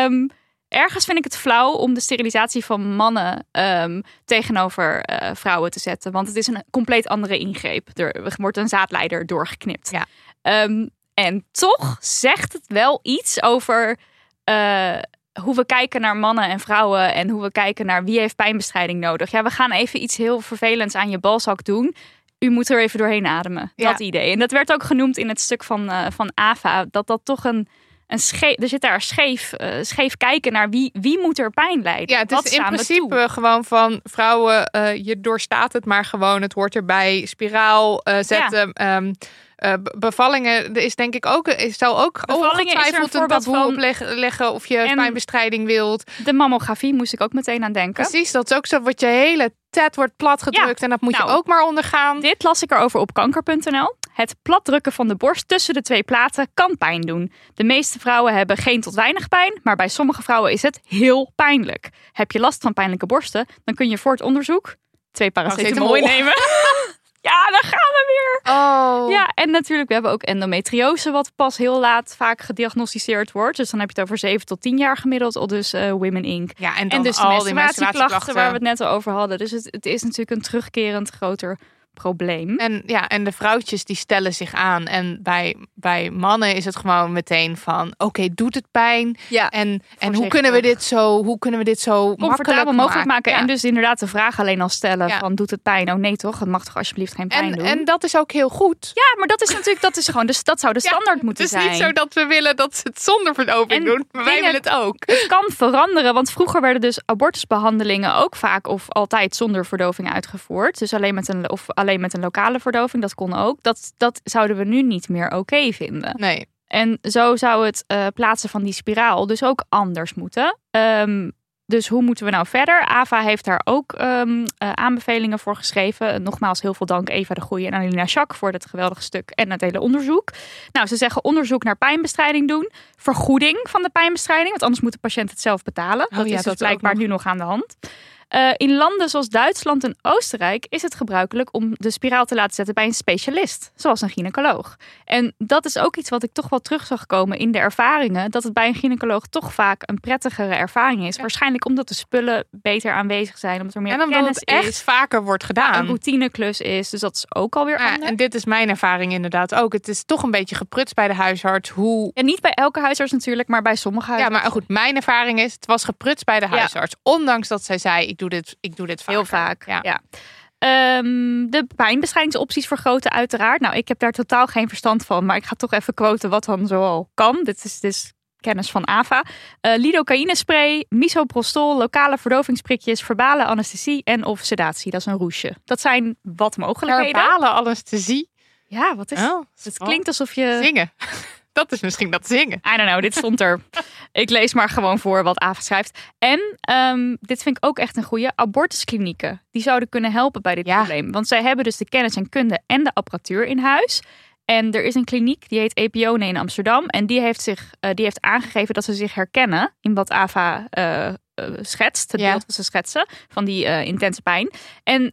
ergens vind ik het flauw om de sterilisatie van mannen tegenover vrouwen te zetten. Want het is een compleet andere ingreep. Er wordt een zaadleider doorgeknipt. Ja. En toch zegt het wel iets over hoe we kijken naar mannen en vrouwen. En hoe we kijken naar wie heeft pijnbestrijding nodig. Ja, we gaan even iets heel vervelends aan je balzak doen. U moet er even doorheen ademen. Ja. Dat idee. En dat werd ook genoemd in het stuk van Ava. Dat toch een scheef... Er zit daar scheef kijken naar wie moet er pijn lijden. Ja, het Wat is in staan we principe toe? gewoon van vrouwen, je doorstaat het maar gewoon. Het hoort erbij. Spiraal zetten. Bevallingen, er is denk ik ook, zou ook Bevallingen is er een ongetwijfeld een voorbeeld taboe van. opleggen of je En pijnbestrijding wilt. De mammografie moest ik ook meteen aan denken. Precies, dat is ook zo. Wat je hele tet wordt platgedrukt en dat moet je ook maar ondergaan. Dit las ik erover op kanker.nl. Het platdrukken van de borst tussen de twee platen kan pijn doen. De meeste vrouwen hebben geen tot weinig pijn, maar bij sommige vrouwen is het heel pijnlijk. Heb je last van pijnlijke borsten, dan kun je voor het onderzoek 2 paracetamol nemen. Ja, dan gaan we weer. Oh. Ja, en natuurlijk, we hebben ook endometriose, wat pas heel laat vaak gediagnosticeerd wordt. Dus dan heb je het over 7 tot 10 jaar gemiddeld, al dus Women Inc. Ja, en En dus de al die menstruatieklachten waar we het net al over hadden. Dus het is natuurlijk een terugkerend groter probleem. En de vrouwtjes die stellen zich aan. En bij mannen is het gewoon meteen van, oké, doet het pijn? Ja, En hoe kunnen we dit zo comfortabel mogelijk maken. Ja. En dus inderdaad de vraag alleen al stellen Ja. van, doet het pijn? Oh nee toch, het mag toch alsjeblieft geen pijn doen? En dat is ook heel goed. Ja, maar dat is natuurlijk, dat zou de standaard moeten Het zijn. is niet zo dat we willen dat ze het zonder verdoving En doen. Maar wij dingen- willen het ook. Het kan veranderen, want vroeger werden dus abortusbehandelingen ook vaak of altijd zonder verdoving uitgevoerd. Dus alleen met een lokale verdoving, dat kon ook. Dat zouden we nu niet meer oké vinden. Nee. En zo zou het plaatsen van die spiraal dus ook anders moeten. Dus hoe moeten we nou verder? AVA heeft daar ook aanbevelingen voor geschreven. Nogmaals, heel veel dank Eva de Goeie en Alina Schack voor dit geweldige stuk en het hele onderzoek. Nou, ze zeggen onderzoek naar pijnbestrijding doen. Vergoeding van de pijnbestrijding, want anders moet de patiënt het zelf betalen. Dat is dus dat blijkbaar ook nog. nu nog aan de hand. In landen zoals Duitsland en Oostenrijk is het gebruikelijk om de spiraal te laten zetten bij een specialist, zoals een gynaecoloog. En dat is ook iets wat ik toch wel terug zag komen in de ervaringen, dat het bij een gynaecoloog toch vaak een prettigere ervaring is. Ja. Waarschijnlijk omdat de spullen beter aanwezig zijn, omdat er meer en omdat kennis het echt is, vaker wordt gedaan. een routineklus is, dus dat is ook alweer Ja, anders. en dit is mijn ervaring inderdaad ook. Het is toch een beetje geprutst bij de huisarts. En niet bij elke huisarts natuurlijk, maar bij sommige Ja, huisartsen. maar goed, mijn ervaring is, het was geprutst bij de huisarts. Ondanks dat zij zei, ik doe dit vaker. Heel vaak, Ja. ja. De pijnbestrijdingsopties vergroten uiteraard. Nou, ik heb daar totaal geen verstand van, maar ik ga toch even quoten wat dan zoal kan. Dit is dus kennis van AVA. Lidocaïnespray, misoprostol, lokale verdovingsprikjes, verbale anesthesie en of sedatie. Dat is een roesje. Dat zijn wat mogelijkheden. Verbale anesthesie. Ja, wat is Oh, het? Klinkt alsof je... Zingen. Dat is misschien dat zingen. I don't know, dit stond er. Ik lees maar gewoon voor wat AVA schrijft. En dit vind ik ook echt een goede. Abortusklinieken. Die zouden kunnen helpen bij dit probleem. Want zij hebben dus de kennis en kunde en de apparatuur in huis. En er is een kliniek, die heet Epione in Amsterdam. En die heeft aangegeven dat ze zich herkennen in wat AVA schetst. Het beeld wat ze schetsen van die intense pijn. En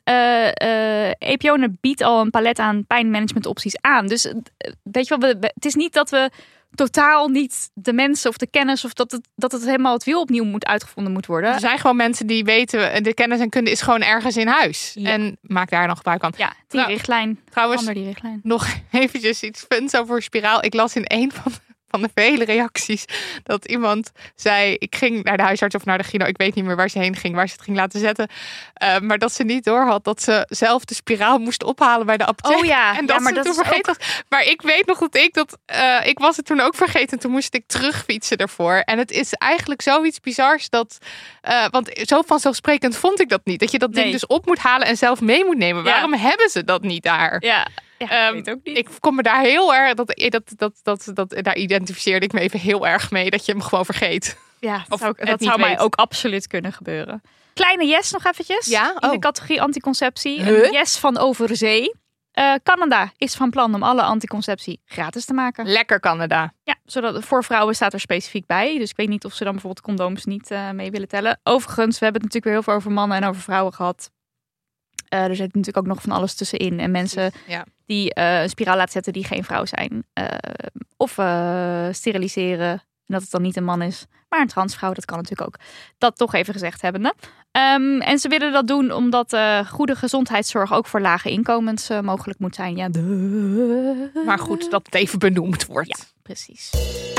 Epione biedt al een palet aan pijnmanagementopties aan. Dus weet je wel, het is niet dat we totaal niet de mensen of de kennis... of dat het helemaal het wiel opnieuw uitgevonden moet worden. Er zijn gewoon mensen die weten... de kennis en kunde is gewoon ergens in huis. Ja. En maak daar nog gebruik van. Ja, die richtlijn. Trouwens, Die richtlijn. nog eventjes iets funs over spiraal. Ik las in een van de vele reacties dat iemand zei... ik ging naar de huisarts of naar de gyno. Ik weet niet meer waar ze heen ging, waar ze het ging laten zetten. Maar dat ze niet doorhad dat ze zelf de spiraal moest ophalen bij de apotheek. Oh ja, en dat maar ze dat toen is vergeten was. Maar ik weet nog dat ik was het toen ook vergeten. Toen moest ik terugfietsen ervoor. En het is eigenlijk zoiets bizars dat... want zo vanzelfsprekend vond ik dat niet. Dat je dat ding dus op moet halen en zelf mee moet nemen. Waarom hebben ze dat niet daar? Ja. Ja, ik weet ook niet. Ik kom me daar heel erg... daar identificeerde ik me even heel erg mee. Dat je hem gewoon vergeet. Ja, Of dat zou mij ook absoluut kunnen gebeuren. Kleine yes nog eventjes. Ja? In de categorie anticonceptie. Een yes van overzee. Canada is van plan om alle anticonceptie gratis te maken. Lekker Canada. Ja, zodat voor vrouwen staat er specifiek bij. Dus ik weet niet of ze dan bijvoorbeeld condooms niet mee willen tellen. Overigens, we hebben het natuurlijk weer heel veel over mannen en over vrouwen gehad. Er zit natuurlijk ook nog van alles tussenin. En mensen die een spiraal laten zetten die geen vrouw zijn. Of steriliseren. En dat het dan niet een man is. Maar een transvrouw, dat kan natuurlijk ook. Dat toch even gezegd hebbende. En ze willen dat doen omdat goede gezondheidszorg ook voor lage inkomens mogelijk moet zijn. Ja, Maar goed, dat het even benoemd wordt. Ja, precies.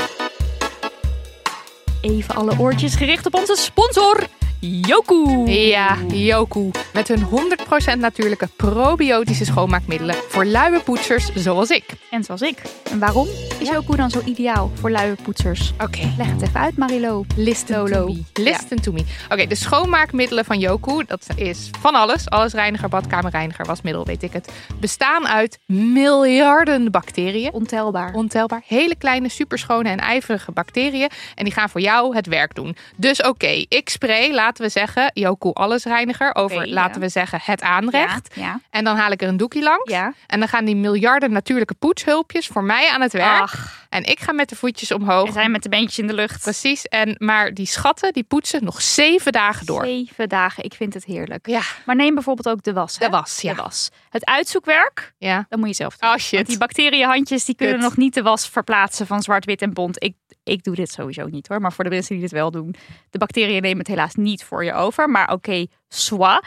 Even alle oortjes gericht op onze sponsor, Yoku. Ja, Yoku. Met hun 100% natuurlijke probiotische schoonmaakmiddelen voor luie poetsers zoals ik. En zoals ik. En waarom is Yoku dan zo ideaal voor luie poetsers? Oké. Leg het even uit, Marilo. Listen to me. Oké, de schoonmaakmiddelen van Yoku, dat is van alles. Allesreiniger, badkamerreiniger, wasmiddel, weet ik het. Bestaan uit miljarden bacteriën. Ontelbaar. Hele kleine, superschone en ijverige bacteriën. En die gaan voor jou het werk doen. Dus oké, ik spray, laten we zeggen, Yoku allesreiniger over, laten we zeggen, het aanrecht. Ja. En dan haal ik er een doekie langs. Ja. En dan gaan die miljarden natuurlijke poetshulpjes voor mij aan het werk. Ach. En ik ga met de voetjes omhoog. En zij met de beentjes in de lucht. Precies. Maar die schatten, die poetsen nog 7 dagen door. 7 dagen, ik vind het heerlijk. Ja. Maar neem bijvoorbeeld ook de was. Hè? De was, ja. De was. Het uitzoekwerk, Ja. dat moet je zelf doen. Oh shit. Want die bacteriënhandjes die kunnen Kut. nog niet de was verplaatsen van zwart, wit en bont. Ik doe dit sowieso niet hoor. Maar voor de mensen die dit wel doen. De bacteriën nemen het helaas niet voor je over. Maar oké, soit.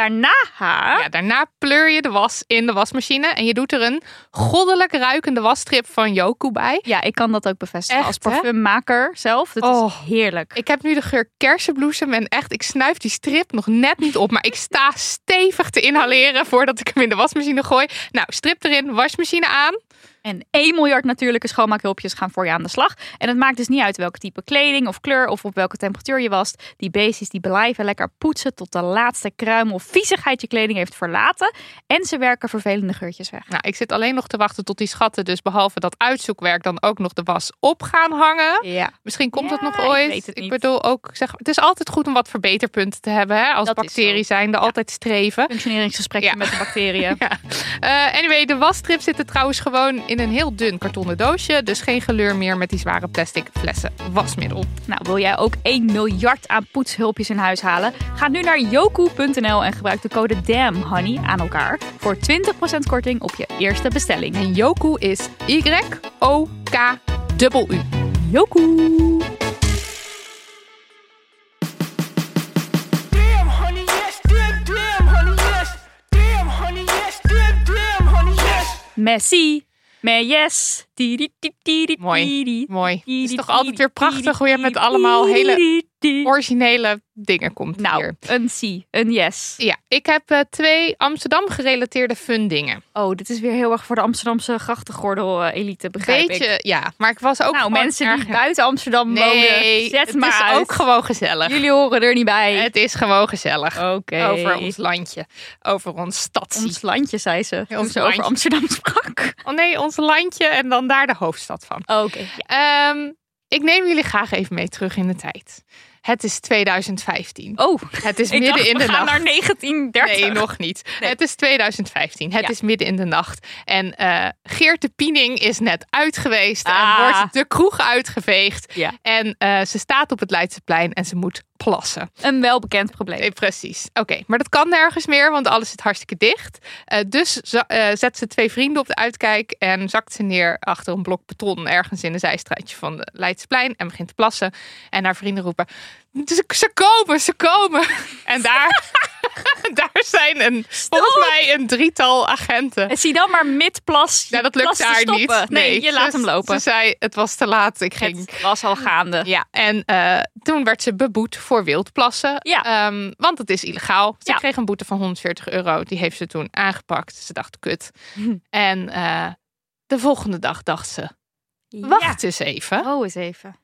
Daarna pleur je de was in de wasmachine. En je doet er een goddelijk ruikende wasstrip van Yoku bij. Ja, ik kan dat ook bevestigen. Echt, als parfummaker zelf. Dat is heerlijk. Ik heb nu de geur kersenbloesem. En echt, ik snuif die strip nog net niet op. Maar ik sta stevig te inhaleren voordat ik hem in de wasmachine gooi. Nou, strip erin, wasmachine aan. En 1 miljard natuurlijke schoonmaakhulpjes gaan voor je aan de slag. En het maakt dus niet uit welke type kleding of kleur of op welke temperatuur je wast. Die beestjes die blijven lekker poetsen tot de laatste kruim of viezigheid je kleding heeft verlaten. En ze werken vervelende geurtjes weg. Nou, ik zit alleen nog te wachten tot die schatten dus behalve dat uitzoekwerk dan ook nog de was op gaan hangen. Ja. Misschien komt Ja, het nog ik ooit. weet het niet. Bedoel ook, het is altijd goed om wat verbeterpunten te hebben. Hè? Als Dat is bacterie zo. zijnde altijd streven. Functioneringsgesprekje met de bacteriën. Anyway, de wasstrips zitten trouwens gewoon in een heel dun kartonnen doosje. Dus geen geleur meer met die zware plastic flessen wasmiddel. Nou, wil jij ook 1 miljard aan poetshulpjes in huis halen? Ga nu naar yoku.nl en gebruik de code DAMNHONEY aan elkaar voor 20% korting op je eerste bestelling. En Yoku is Y-O-K-U. Yoku! Damn, honey, yes. Damn, honey, yes. Damn, honey, yes. Damn, honey, yes. Messi! Me yes! Mooi. Het is toch altijd weer prachtig hoe je met allemaal hele originele dingen komt Nou, hier. een een yes. Ja, ik heb 2 Amsterdam gerelateerde fun dingen. Oh, dit is weer heel erg voor de Amsterdamse grachtengordel elite, begrijp ik. Ja, maar ik was ook Nou, gewoon mensen erg... die buiten Amsterdam wonen, zet het maar is uit. ook gewoon gezellig. Jullie horen er niet bij. Het is gewoon gezellig. Oké. Over ons landje. Over ons stadje. Ons landje, zei ze. Toen Ons ze over landje. Amsterdam sprak. Oh nee, ons landje en dan daar de hoofdstad van. Oké. Ja. Ik neem jullie graag even mee terug in de tijd. Het is 2015. Oh, Het is ik midden dacht, in de we gaan nacht. naar 1930. Nee, nog niet. Nee. Het is 2015. Het Ja. is midden in de nacht. En Geert de Piening is net uit geweest. En wordt de kroeg uitgeveegd. Ja. En ze staat op het Leidseplein en ze moet plassen. Een welbekend probleem. Precies. Oké, maar dat kan nergens meer, want alles zit hartstikke dicht. Dus zet ze 2 vrienden op de uitkijk en zakt ze neer achter een blok beton ergens in een zijstraatje van de Leidseplein en begint te plassen. En haar vrienden roepen: Ze komen! En daar zijn volgens mij een 3-tal agenten. En zie dan maar mid-plas. Ja, dat lukt haar niet. Nee, je laat hem lopen. Ze zei, het was te laat. Ik ging. Het was al gaande. Ja, en toen werd ze beboet voor wildplassen. Ja. Want het is illegaal. Ze Ja. kreeg een boete van €140. Die heeft ze toen aangepakt. Ze dacht, kut. En de volgende dag dacht ze, wacht eens even. Oh, eens even.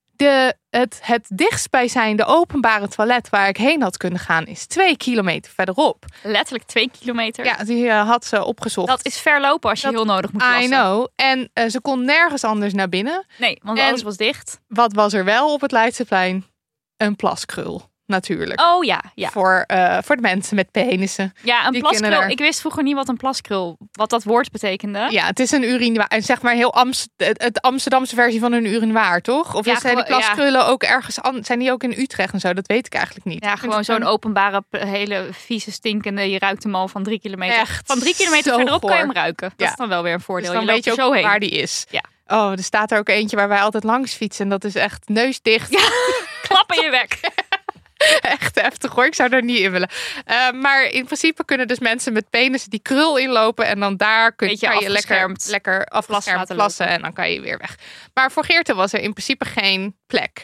Het dichtstbijzijnde openbare toilet waar ik heen had kunnen gaan is 2 kilometer verderop. Letterlijk 2 kilometer. Ja, die had ze opgezocht. Dat is ver lopen als je heel nodig moet plassen. I know. En ze kon nergens anders naar binnen. Nee, want En- alles was dicht. Wat was er wel op het Leidseplein? Een plaskrul, natuurlijk. Oh ja, ja. Voor de mensen met penissen. Ja, een Die plaskrul. kennen er. Ik wist vroeger niet wat een plaskrul, wat dat woord betekende. Ja, het is een urinoir. En zeg maar heel het Amsterdamse versie van een urinoir, toch? Of Ja, zijn die gewoon- plaskrullen ook ergens anders? Zijn die ook in Utrecht en zo? Dat weet ik eigenlijk niet. Ja, Ik vind gewoon het zo'n openbare, hele vieze, stinkende, je ruikt hem al van 3 kilometer. Echt Van 3 kilometer zo verderop kan je goor. hem ruiken. Dat Ja. is dan wel weer een Dus voordeel. dan je weet loopt je er ook zo heen. waar die is. Ja. Oh, er staat er ook eentje waar wij altijd langs fietsen. En dat is echt neusdicht. Klap in je bek. Echt heftig hoor. Ik zou daar niet in willen. Maar in principe kunnen dus mensen met penissen die krul inlopen. En dan daar kan Beetje je afgeschermd lekker afgeschermd laten plassen. lopen. En dan kan je weer weg. Maar voor Geerte was er in principe geen plek.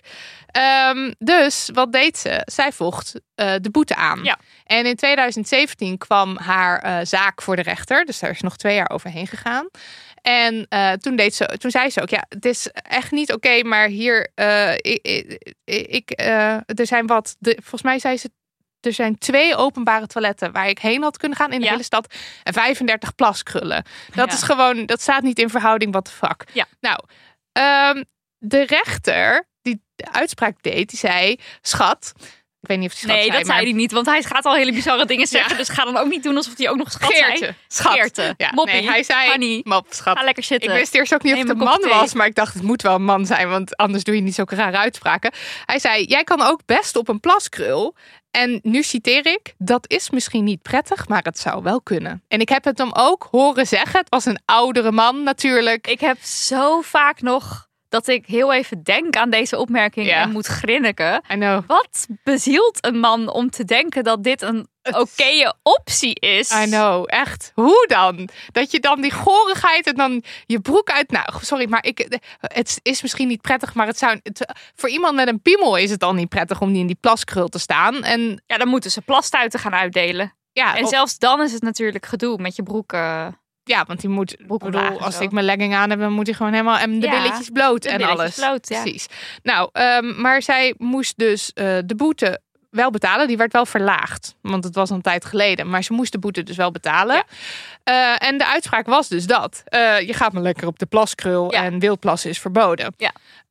Dus wat deed ze? Zij vocht de boete aan. Ja. En in 2017 kwam haar zaak voor de rechter. Dus daar is nog 2 jaar overheen gegaan. En toen zei ze ook, ja, het is echt niet oké, maar hier, er zijn volgens mij zei ze, er zijn 2 openbare toiletten waar ik heen had kunnen gaan in de Ja. hele stad. En 35 plaskrullen. Dat Ja. is gewoon, dat staat niet in verhouding, what the fuck. Ja. Nou, de rechter die de uitspraak deed, die zei, schat, ik weet niet of hij schat Nee, zei, dat zei hij niet, want hij gaat al hele bizarre dingen zeggen. Ja. Dus ga dan ook niet doen alsof hij ook nog schat Geerte, zei. schat. Geerte, Ja, moppie, nee, hij zei, honey, mop, schat. ga lekker zitten. Ik wist eerst ook niet of Neem het een een kop man thee. was, maar ik dacht het moet wel een man zijn, want anders doe je niet zulke rare uitspraken. Hij zei, jij kan ook best op een plaskrul. En nu citeer ik, dat is misschien niet prettig, maar het zou wel kunnen. En ik heb het hem ook horen zeggen. Het was een oudere man natuurlijk. Ik heb zo vaak nog dat ik heel even denk aan deze opmerking Ja. en moet grinniken. I know. Wat bezielt een man om te denken dat dit een oké optie is? I know, echt. Hoe dan? Dat je dan die gorigheid en dan je broek uit... Nou, sorry, maar het is misschien niet prettig, maar voor iemand met een piemel is het al niet prettig om niet in die plaskrul te staan. En Ja, dan moeten ze plastuiten gaan uitdelen. ja, En zelfs dan is het natuurlijk gedoe met je broek. ja, want die moet, Broek ik bedoel, omlaag en als zo. ik mijn legging aan heb, dan moet hij gewoon helemaal en de Ja, billetjes bloot de en billetjes alles. bloot, ja. Precies. Nou, maar zij moest dus de boete wel betalen. Die werd wel verlaagd, want het was een tijd geleden. Maar ze moest de boete dus wel betalen. Ja. En de uitspraak was dus dat. Je gaat maar lekker op de plaskrul en wildplassen is verboden. Ja.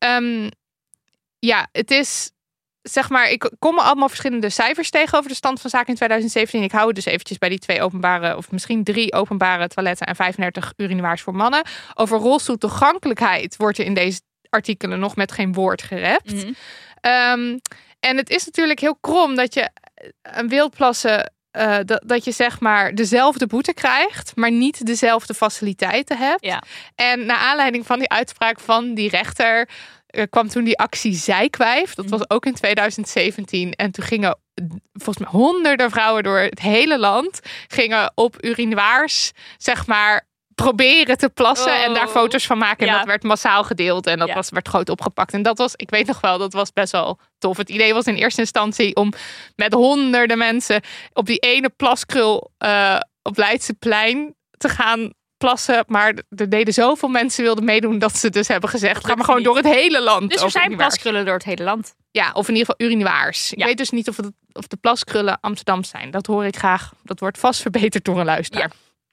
Ja, het is... Zeg maar, ik kom allemaal verschillende cijfers tegen over de stand van zaken in 2017. Ik hou het dus eventjes bij die 2 openbare, of misschien 3 openbare toiletten en 35 urinoirs voor mannen. Over rolstoeltoegankelijkheid wordt er in deze artikelen nog met geen woord gerept. En het is natuurlijk heel krom dat je een wildplassen, dat je zeg maar dezelfde boete krijgt, maar niet dezelfde faciliteiten hebt. Ja. En naar aanleiding van die uitspraak van die rechter kwam toen die actie Zijkwijf. Dat was ook in 2017. En toen gingen volgens mij honderden vrouwen door het hele land gingen op urinoirs, zeg maar, proberen te plassen en daar foto's van maken. En Ja. dat werd massaal gedeeld en dat werd groot opgepakt. En dat was, ik weet nog wel, dat was best wel tof. Het idee was in eerste instantie om met honderden mensen op die ene plaskrul op Leidseplein te gaan plassen. Maar er deden zoveel mensen wilden meedoen dat ze dus hebben gezegd, ga maar gewoon door het hele land. Dus er over zijn urinoirs. plaskrullen door het hele land. Ja, of in ieder geval urinoirs. Ik Ja. weet dus niet of de plaskrullen Amsterdam zijn. Dat hoor ik graag. Dat wordt vast verbeterd door een luisteraar.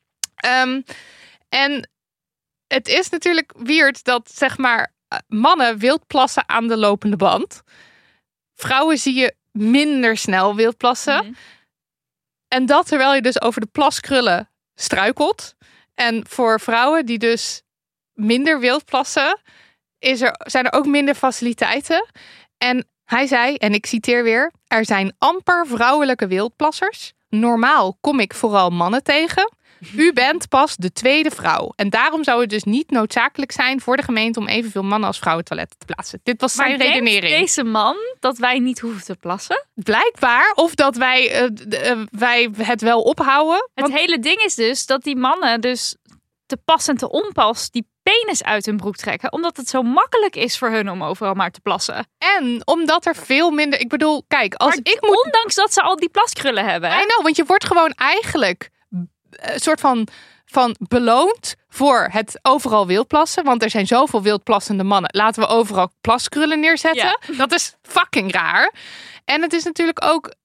En het is natuurlijk weird dat, zeg maar, mannen wild plassen aan de lopende band. vrouwen zie je minder snel wild plassen. Mhm. En dat terwijl je dus over de plaskrullen struikelt. En voor vrouwen die dus minder wild plassen, zijn er ook minder faciliteiten. En hij zei, en ik citeer weer, er zijn amper vrouwelijke wildplassers. Normaal kom ik vooral mannen tegen. U bent pas de tweede vrouw. En daarom zou het dus niet noodzakelijk zijn voor de gemeente om evenveel mannen als vrouwen toiletten te plaatsen. Dit was zijn redenering. Denkt deze man dat wij niet hoeven te plassen? Blijkbaar. Of dat wij het wel ophouden. Het hele ding is dus dat die mannen dus te pas en te onpas die penis uit hun broek trekken. Omdat het zo makkelijk is voor hun om overal maar te plassen. En omdat er veel minder... Ik bedoel, kijk, ondanks dat ze al die plaskrullen hebben. Hè? I know, want je wordt gewoon eigenlijk een soort van beloond voor het overal wildplassen. Want er zijn zoveel wildplassende mannen. Laten we overal plaskrullen neerzetten. Ja. Dat is fucking raar. En het is natuurlijk ook...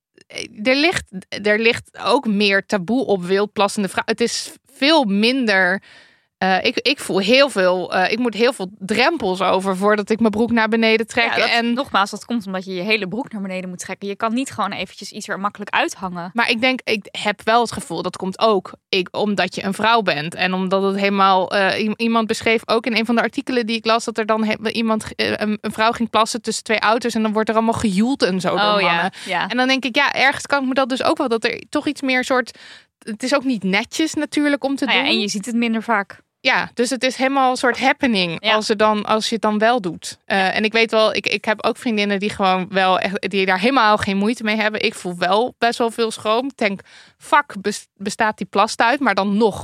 Er ligt ook meer taboe op wildplassende vrouwen. Het is veel minder... Ik voel heel veel. Ik moet heel veel drempels over voordat ik mijn broek naar beneden trek. Ja, nogmaals, dat komt omdat je je hele broek naar beneden moet trekken. Je kan niet gewoon eventjes iets er makkelijk uithangen. Maar ik heb wel het gevoel, dat komt ook omdat je een vrouw bent. En omdat het helemaal... iemand beschreef ook in een van de artikelen die ik las, dat er dan een vrouw ging plassen tussen twee auto's. En dan wordt er allemaal gejoeld en zo door mannen. Ja. En dan denk ik, ergens kan ik me dat dus ook wel, dat er toch iets meer soort... Het is ook niet netjes natuurlijk om te doen. En je ziet het minder vaak. Ja, dus het is helemaal een soort happening als je het dan wel doet. En ik weet wel, ik heb ook vriendinnen die gewoon wel echt, die daar helemaal geen moeite mee hebben. Ik voel wel best wel veel schroom. Ik denk, bestaat die plast uit, maar dan nog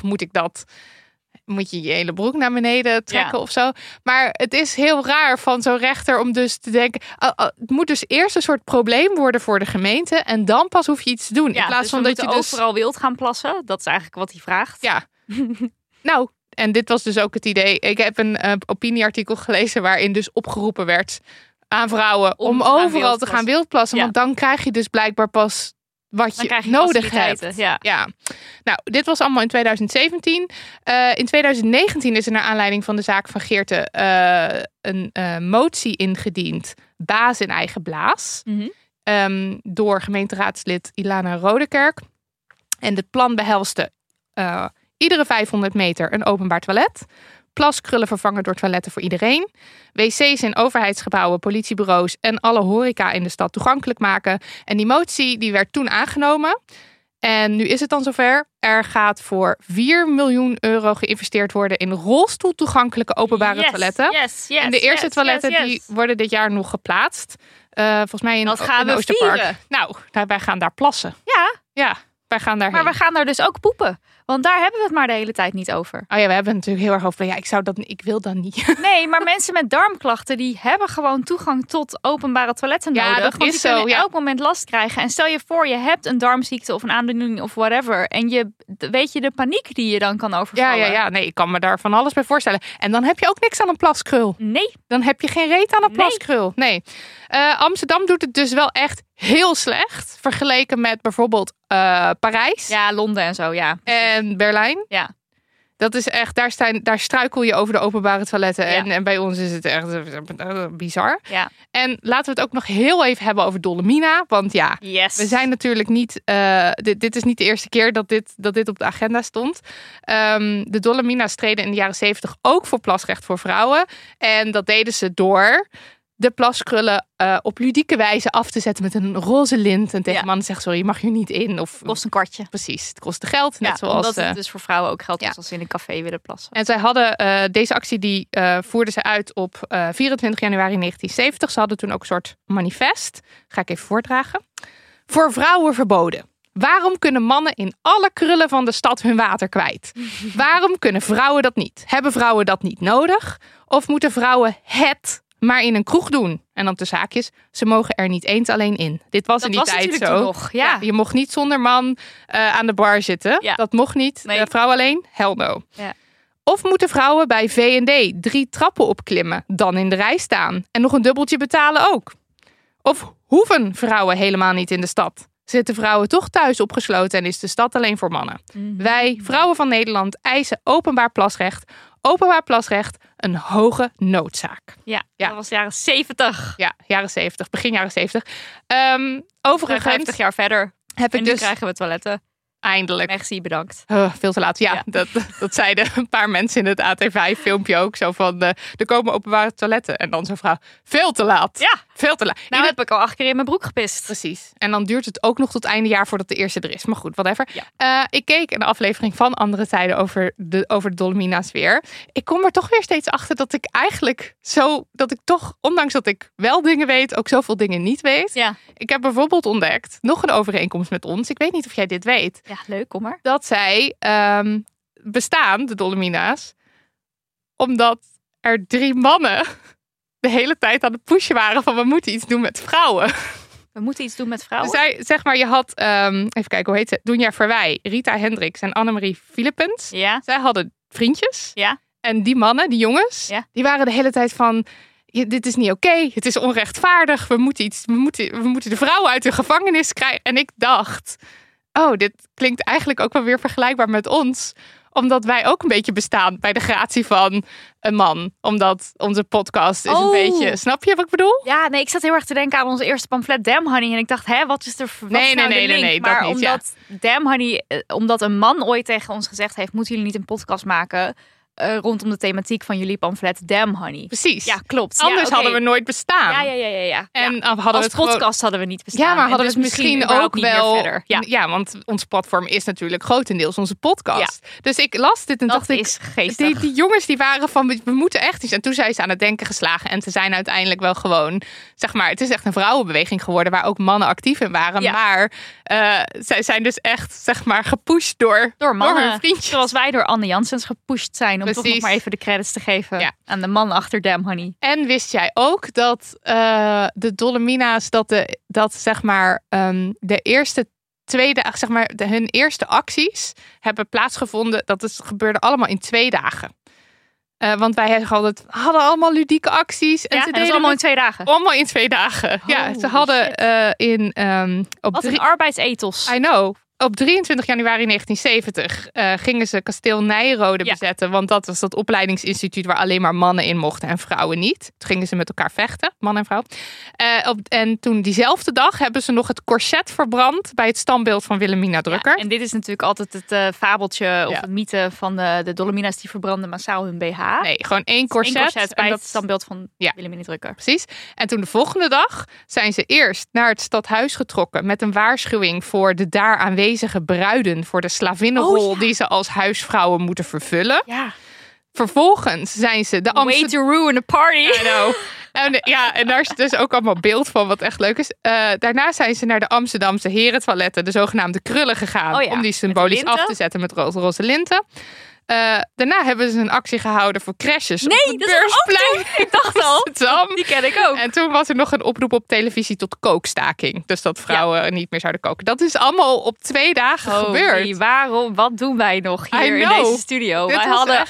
moet je je hele broek naar beneden trekken of zo. Maar het is heel raar van zo'n rechter om dus te denken... Het moet dus eerst een soort probleem worden voor de gemeente... en dan pas hoef je iets te doen. Ja, in plaats dus van dat je dus overal wild gaan plassen. Dat is eigenlijk wat hij vraagt. Ja. Nou, en dit was dus ook het idee. Ik heb een opinieartikel gelezen waarin dus opgeroepen werd aan vrouwen om overal te gaan wildplassen. Want dan krijg je dus blijkbaar pas wat je nodig hebt. Ja. Nou, dit was allemaal in 2017. In 2019 is er naar aanleiding van de zaak van Geerte een motie ingediend. Baas in eigen blaas. Mm-hmm. Door gemeenteraadslid Ilana Rodekerk. En het plan behelste iedere 500 meter een openbaar toilet. Plaskrullen vervangen door toiletten voor iedereen. Wc's in overheidsgebouwen, politiebureaus en alle horeca in de stad toegankelijk maken. En die motie die werd toen aangenomen. En nu is het dan zover. Er gaat voor 4 miljoen euro geïnvesteerd worden in rolstoeltoegankelijke openbare toiletten. En de eerste toiletten die worden dit jaar nog geplaatst. Volgens mij in Oosterpark. Vieren. Nou, wij gaan daar plassen. Ja, wij gaan daarheen. Maar we gaan daar dus ook poepen. Want daar hebben we het maar de hele tijd niet over. Oh ja, we hebben het natuurlijk heel erg over. Ja, ik wil dat niet. Nee, maar mensen met darmklachten die hebben gewoon toegang tot openbare toiletten nodig. Dat want is die kunnen zo. elk moment last krijgen. En stel je voor, je hebt een darmziekte of een aandoening of whatever. En weet je de paniek die je dan kan overvallen. Ja. Nee, ik kan me daar van alles bij voorstellen. En dan heb je ook niks aan een plaskrul. Nee. Dan heb je geen reet aan een plaskrul. Nee. Amsterdam doet het dus wel echt heel slecht. Vergeleken met bijvoorbeeld Parijs. Ja, Londen en zo, ja. En Berlijn. Ja. Dat is echt, daar struikel je over de openbare toiletten. Ja. En bij ons is het echt bizar. Ja. En laten we het ook nog heel even hebben over Dolomina. Want we zijn natuurlijk niet... Dit is niet de eerste keer dat dit op de agenda stond. De Dolomina's streden in de jaren 70 ook voor plasrecht voor vrouwen. En dat deden ze door de plaskrullen op ludieke wijze af te zetten met een roze lint. En tegen mannen zeggen, sorry, je mag hier niet in. Of kost een kwartje. Precies, het kostte geld. Net zoals, omdat het dus voor vrouwen ook geld kost als ze in een café willen plassen. En zij hadden deze actie, die voerden ze uit op 24 januari 1970. Ze hadden toen ook een soort manifest. Ga ik even voordragen. Voor vrouwen verboden. Waarom kunnen mannen in alle krullen van de stad hun water kwijt? Waarom kunnen vrouwen dat niet? Hebben vrouwen dat niet nodig? Of moeten vrouwen het maar in een kroeg doen? En dan de zaakjes, ze mogen er niet eens alleen in. Dit was in die tijd zo. Nog, ja. Je mocht niet zonder man aan de bar zitten. Ja. Dat mocht niet. Nee. Vrouw alleen, hell no. Ja. Of moeten vrouwen bij V&D 3 trappen opklimmen, dan in de rij staan en nog een dubbeltje betalen ook? Of hoeven vrouwen helemaal niet in de stad? Zitten vrouwen toch thuis opgesloten en is de stad alleen voor mannen? Wij, vrouwen van Nederland, eisen openbaar plasrecht, openbaar plasrecht een hoge noodzaak. Ja, Ja. dat was jaren 70. Ja, jaren 70, begin jaren 70. Overigens Overigens 50 jaar verder. heb En ik nu dus krijgen we toiletten. eindelijk... Merci, bedankt. Veel te laat. Ja, Ja. Dat zeiden een paar mensen in het AT5-filmpje ook. Zo van, er komen openbare toiletten. En dan zo'n vrouw, veel te laat. Ja. Veel te laat. Nou heb ik al 8 keer in mijn broek gepist. Precies. En dan duurt het ook nog tot einde jaar voordat de eerste er is. Maar goed, whatever. Ja. Ik keek een aflevering van Andere Tijden over de Dolomina's weer. Ik kom er toch weer steeds achter dat ik eigenlijk dat ik toch, ondanks dat ik wel dingen weet, ook zoveel dingen niet weet. Ja. Ik heb bijvoorbeeld ontdekt, nog een overeenkomst met ons. Ik weet niet of jij dit weet. Ja, leuk, kom maar. Dat zij bestaan, de Dolomina's, omdat er 3 mannen de hele tijd aan het pushen waren van we moeten iets doen met vrouwen. We moeten iets doen met vrouwen. Zij, zeg maar, je had, even kijken, hoe heet ze? Doenja Verwij, Rita Hendricks en Annemarie Philippens. Ja. Zij hadden vriendjes. Ja. En die mannen, die jongens, Ja. die waren de hele tijd van, dit is niet oké, het is onrechtvaardig, we moeten de vrouwen uit de gevangenis krijgen. En ik dacht, dit klinkt eigenlijk ook wel weer vergelijkbaar met ons. Omdat wij ook een beetje bestaan bij de gratie van een man. Omdat onze podcast is een beetje... Snap je wat ik bedoel? Ja, nee, ik zat heel erg te denken aan onze eerste pamflet Damn Honey. En ik dacht, wat is er wat is nou de link? Nee, maar dat niet, omdat Damn Honey, omdat een man ooit tegen ons gezegd heeft, moeten jullie niet een podcast maken rondom de thematiek van jullie pamflet Damn Honey. Precies. Ja, klopt. Anders hadden we nooit bestaan. Ja. En hadden als we het podcast gewoon... hadden we niet bestaan. Ja, maar hadden we dus het misschien überhaupt ook niet meer wel... verder. Ja, want ons platform is natuurlijk grotendeels onze podcast. Dus ik las dit en Dat dacht ik... is geestig. Die jongens die waren van, we moeten echt iets. En toen zijn ze aan het denken geslagen. En ze zijn uiteindelijk wel gewoon, zeg maar, het is echt een vrouwenbeweging geworden waar ook mannen actief in waren. Ja. Maar zij zijn dus echt, zeg maar, gepusht door mannen, hun vriendjes. zoals wij door Anne Janssens gepusht zijn. Om toch Precies. nog maar even de credits te geven Ja. aan de man achter Damn Honey. En wist jij ook dat de Dolomina's, dat zeg maar de eerste 2 dagen, zeg maar, hun eerste acties hebben plaatsgevonden. Dat gebeurde allemaal in 2 dagen. Want wij hadden allemaal ludieke acties. En Ja, ze en dat is deden allemaal in het 2 dagen. allemaal in 2 dagen. Ja, Holy ze hadden Wat een arbeidsethos. I know. Op 23 januari 1970 gingen ze kasteel Nijrode bezetten. Want dat was dat opleidingsinstituut waar alleen maar mannen in mochten en vrouwen niet. Toen gingen ze met elkaar vechten, man en vrouw. En toen diezelfde dag hebben ze nog het corset verbrand bij het standbeeld van Wilhelmina Drucker. Ja, en dit is natuurlijk altijd het fabeltje of het mythe van de Dolomina's die verbranden massaal hun BH. Nee, gewoon 1 corset. Eén corset bij en het standbeeld van Wilhelmina Drucker. Precies. En toen de volgende dag zijn ze eerst naar het stadhuis getrokken met een waarschuwing voor de daar aanwezige bruiden voor de slavinnenrol die ze als huisvrouwen moeten vervullen. Ja. Vervolgens zijn ze de Way to ruin a party. I know. En daar is dus ook allemaal beeld van wat echt leuk is. Daarna zijn ze naar de Amsterdamse herentoiletten, de zogenaamde krullen, gegaan. Om die symbolisch af te zetten met roze linten. Daarna hebben ze een actie gehouden voor crashes op het dat is ook Beursplein. Ik dacht al, Amsterdam. die ken ik ook. En toen was er nog een oproep op televisie tot kookstaking. Dus dat vrouwen niet meer zouden koken. Dat is allemaal op 2 dagen gebeurd. Waarom? Wat doen wij nog hier in deze studio? Dit wij was hadden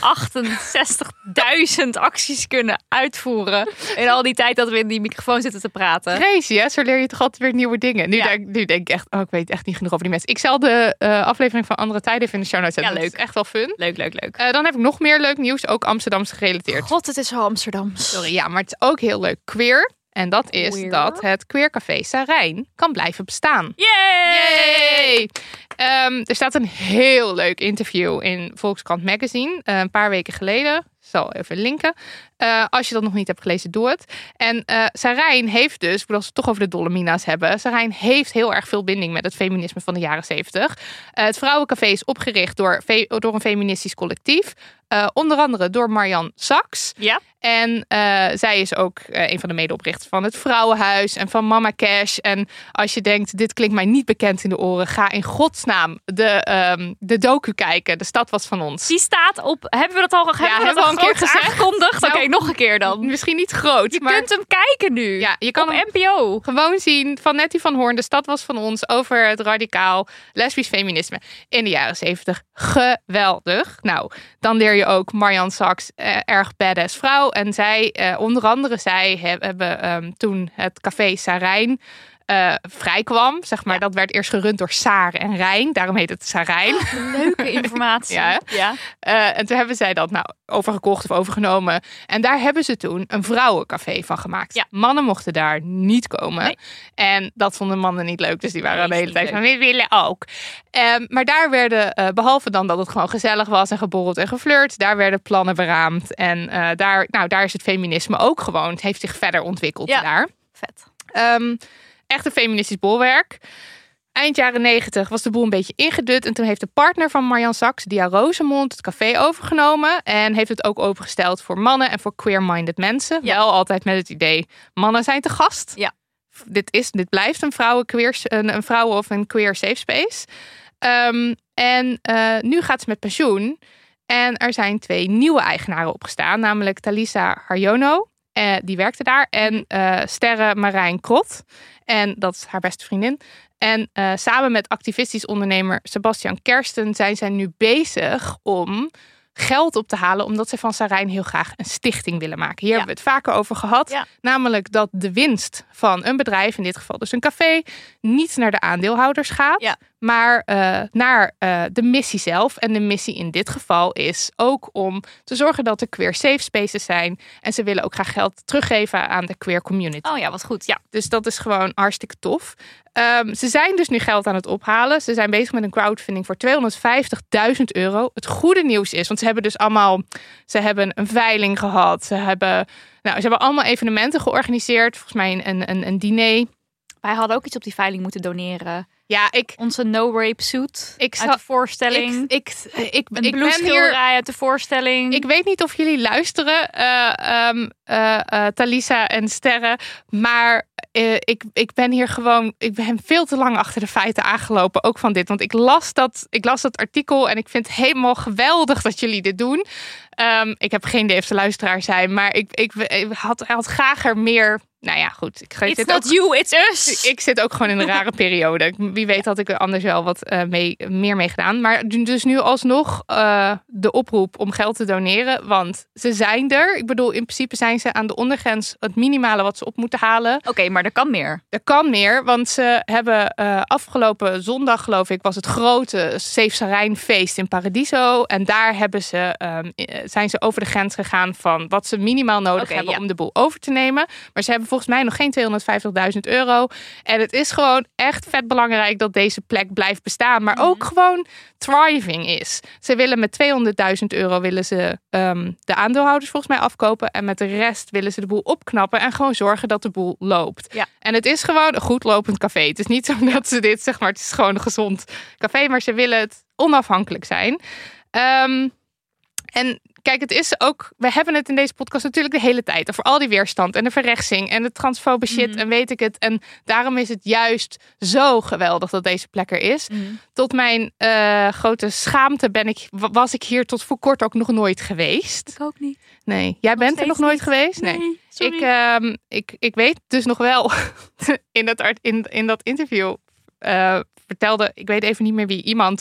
echt 68.000 acties kunnen uitvoeren. In al die tijd dat we in die microfoon zitten te praten. Crazy, hè? Zo leer je toch altijd weer nieuwe dingen. Nu denk ik echt, ik weet echt niet genoeg over die mensen. Ik zal de aflevering van Andere Tijden even in de show notes zetten. Ja, leuk. Dat is echt wel fun. Leuk. Dan heb ik nog meer leuk nieuws, ook Amsterdamse gerelateerd. God, het is zo Amsterdams. Sorry, ja, maar het is ook heel leuk queer. En dat is Queer. dat het queercafé Sarijn kan blijven bestaan. Yay! Er staat een heel leuk interview in Volkskrant Magazine. Een paar weken geleden. Ik zal even linken. Als je dat nog niet hebt gelezen, doe het. En Sarijn heeft dus, als we het toch over de Dolomina's hebben. Sarijn heeft heel erg veel binding met het feminisme van de jaren 70. Het Vrouwencafé is opgericht door een feministisch collectief. Onder andere door Marianne Sachs. Ja. En zij is ook een van de medeoprichters van het Vrouwenhuis en van Mama Cash. En als je denkt, dit klinkt mij niet bekend in de oren, ga in godsnaam de docu kijken. De stad was van ons. Die staat op, hebben we dat al hebben we al een keer gezegd. aangekondigd? Nou, Oké, nog een keer dan. Misschien niet groot, Je maar kunt hem kijken nu. ja, je kan op hem NPO. gewoon zien van Nettie van Hoorn. De stad was van ons, over het radicaal lesbisch feminisme in de jaren 70. Geweldig. Nou, dan leer je ook Marianne Sachs, erg badass vrouw. En zij, onder andere zij, hebben toen het café Sarijn vrijkwam. Zeg maar, dat werd eerst gerund door Saar en Rijn. Daarom heet het Sarijn. Leuke informatie. Ja. En toen hebben zij dat overgekocht of overgenomen. En daar hebben ze toen een vrouwencafé van gemaakt. Ja. Mannen mochten daar niet komen. Nee. En dat vonden mannen niet leuk. Dus die waren de hele tijd van, we willen ook. Maar daar werden, behalve dan dat het gewoon gezellig was en geborreld en geflirt, daar werden plannen beraamd. En daar is het feminisme ook gewoon. Het heeft zich verder ontwikkeld daar. Vet. Echt een feministisch bolwerk. Eind jaren 90 was de boel een beetje ingedut. En toen heeft de partner van Marjan Saks, Dia Rosemond, het café overgenomen. En heeft het ook opengesteld voor mannen en voor queer-minded mensen. Ja. Wel altijd met het idee, mannen zijn te gast. Ja. Dit blijft een vrouwen of een queer safe space. Nu gaat ze met pensioen. En er zijn 2 nieuwe eigenaren opgestaan. Namelijk Talisa Harjono. Die werkte daar. En Sterre Marijn Krot. En dat is haar beste vriendin. En samen met activistisch ondernemer Sebastian Kersten zijn zij nu bezig om geld op te halen, omdat ze van Sarijn heel graag een stichting willen maken. Hier hebben we het vaker over gehad. Ja. Namelijk dat de winst van een bedrijf, in dit geval dus een café, niet naar de aandeelhouders gaat, maar naar de missie zelf. En de missie in dit geval is ook om te zorgen dat er queer safe spaces zijn. En ze willen ook graag geld teruggeven aan de queer community. Oh ja, wat goed. Ja. Dus dat is gewoon hartstikke tof. Ze zijn dus nu geld aan het ophalen. Ze zijn bezig met een crowdfunding voor €250.000. Het goede nieuws is, want ze hebben een veiling gehad. Ze hebben allemaal evenementen georganiseerd. Volgens mij een diner. Wij hadden ook iets op die veiling moeten doneren. Ja, onze no-rape suit uit de voorstelling. Ik ben hier uit de voorstelling. Ik weet niet of jullie luisteren, Talisa en Sterre, maar ik ben hier gewoon, ik ben veel te lang achter de feiten aangelopen, ook van dit. Want ik las dat artikel en ik vind het helemaal geweldig dat jullie dit doen. Ik heb geen idee of ze luisteraar zijn, maar ik had graag er meer. Nou ja, goed. It's not you, it's us. Ik zit ook gewoon in een rare periode. Wie weet had ik er anders wel wat meer mee gedaan. Maar dus nu alsnog de oproep om geld te doneren. Want ze zijn er. Ik bedoel, in principe zijn ze aan de ondergrens het minimale wat ze op moeten halen. Oké, maar er kan meer. Er kan meer, want ze hebben afgelopen zondag, geloof ik, was het grote Safe Sarijn feest in Paradiso. En daar zijn ze over de grens gegaan van wat ze minimaal nodig hebben om de boel over te nemen. Maar ze hebben volgens mij nog geen €250.000. En het is gewoon echt vet belangrijk dat deze plek blijft bestaan. Maar ook gewoon thriving is. Ze willen met €200.000 willen ze de aandeelhouders volgens mij afkopen. En met de rest willen ze de boel opknappen. En gewoon zorgen dat de boel loopt. Ja. En het is gewoon een goed lopend café. Het is niet zo dat ze dit, zeg maar, het is gewoon een gezond café. Maar ze willen het onafhankelijk zijn. En kijk, het is ook, we hebben het in deze podcast natuurlijk de hele tijd over al die weerstand en de verrechtsing en de transfobe shit en weet ik het. En daarom is het juist zo geweldig dat deze plek er is. Tot mijn grote schaamte was ik hier tot voor kort ook nog nooit geweest. Ik ook niet. Nee, jij bent er nog nooit geweest? Nee. Ik weet dus nog wel in dat interview vertelde, ik weet even niet meer wie, iemand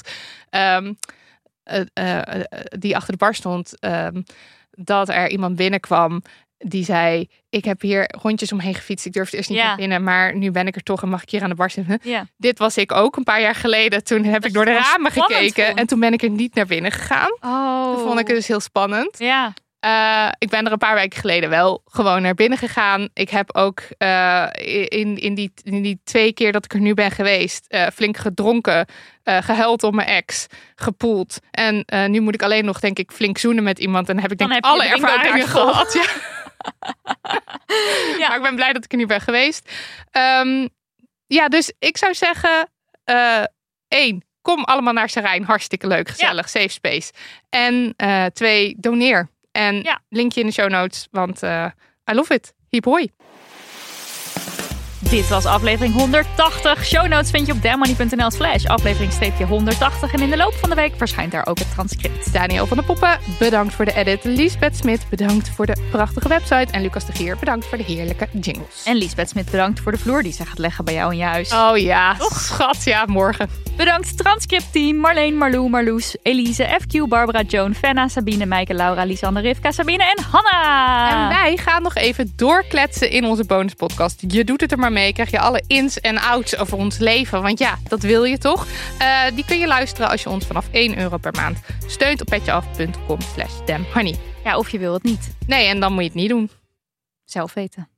die achter de bar stond, dat er iemand binnenkwam die zei, ik heb hier rondjes omheen gefietst, ik durfde eerst niet naar binnen, maar nu ben ik er toch en mag ik hier aan de bar zitten. Ja. Dit was ik ook een paar jaar geleden. Toen heb ik door de ramen gekeken en toen ben ik er niet naar binnen gegaan. Toen vond ik het dus heel spannend. Ja. Ik ben er een paar weken geleden wel gewoon naar binnen gegaan. Ik heb ook in die 2 keer dat ik er nu ben geweest, flink gedronken, gehuild op mijn ex, gepoeld. En nu moet ik alleen nog, denk ik, flink zoenen met iemand. En dan heb ik denk ik alle ervaringen gehad. Ja. Ja. Maar ik ben blij dat ik er nu ben geweest. Dus ik zou zeggen, 1, kom allemaal naar Sarijn. Hartstikke leuk, gezellig, safe space. En 2, doneer. En linkje in de show notes, want I love it. Hiep hoi. Dit was aflevering 180. Show notes vind je op dammoney.nl/aflevering-180. En in de loop van de week verschijnt daar ook het transcript. Daniel van der Poppen, bedankt voor de edit. Liesbeth Smit, bedankt voor de prachtige website. En Lucas de Gier, bedankt voor de heerlijke jingles. En Liesbeth Smit, bedankt voor de vloer die ze gaat leggen bij jou in je huis. Oh ja, toch? Schat, ja, morgen. Bedankt transcriptteam Marleen, Marlou, Marloes, Elise, FQ, Barbara, Joan, Fenna, Sabine, Meike, Laura, Lisanne, Rivka, Sabine en Hanna. En wij gaan nog even doorkletsen in onze bonuspodcast. Je doet het er maar mee, krijg je alle ins en outs over ons leven. Want ja, dat wil je toch? Die kun je luisteren als je ons vanaf €1 per maand steunt op petjeaf.com/damnhoney. Ja, of je wil het niet. Nee, en dan moet je het niet doen. Zelf weten.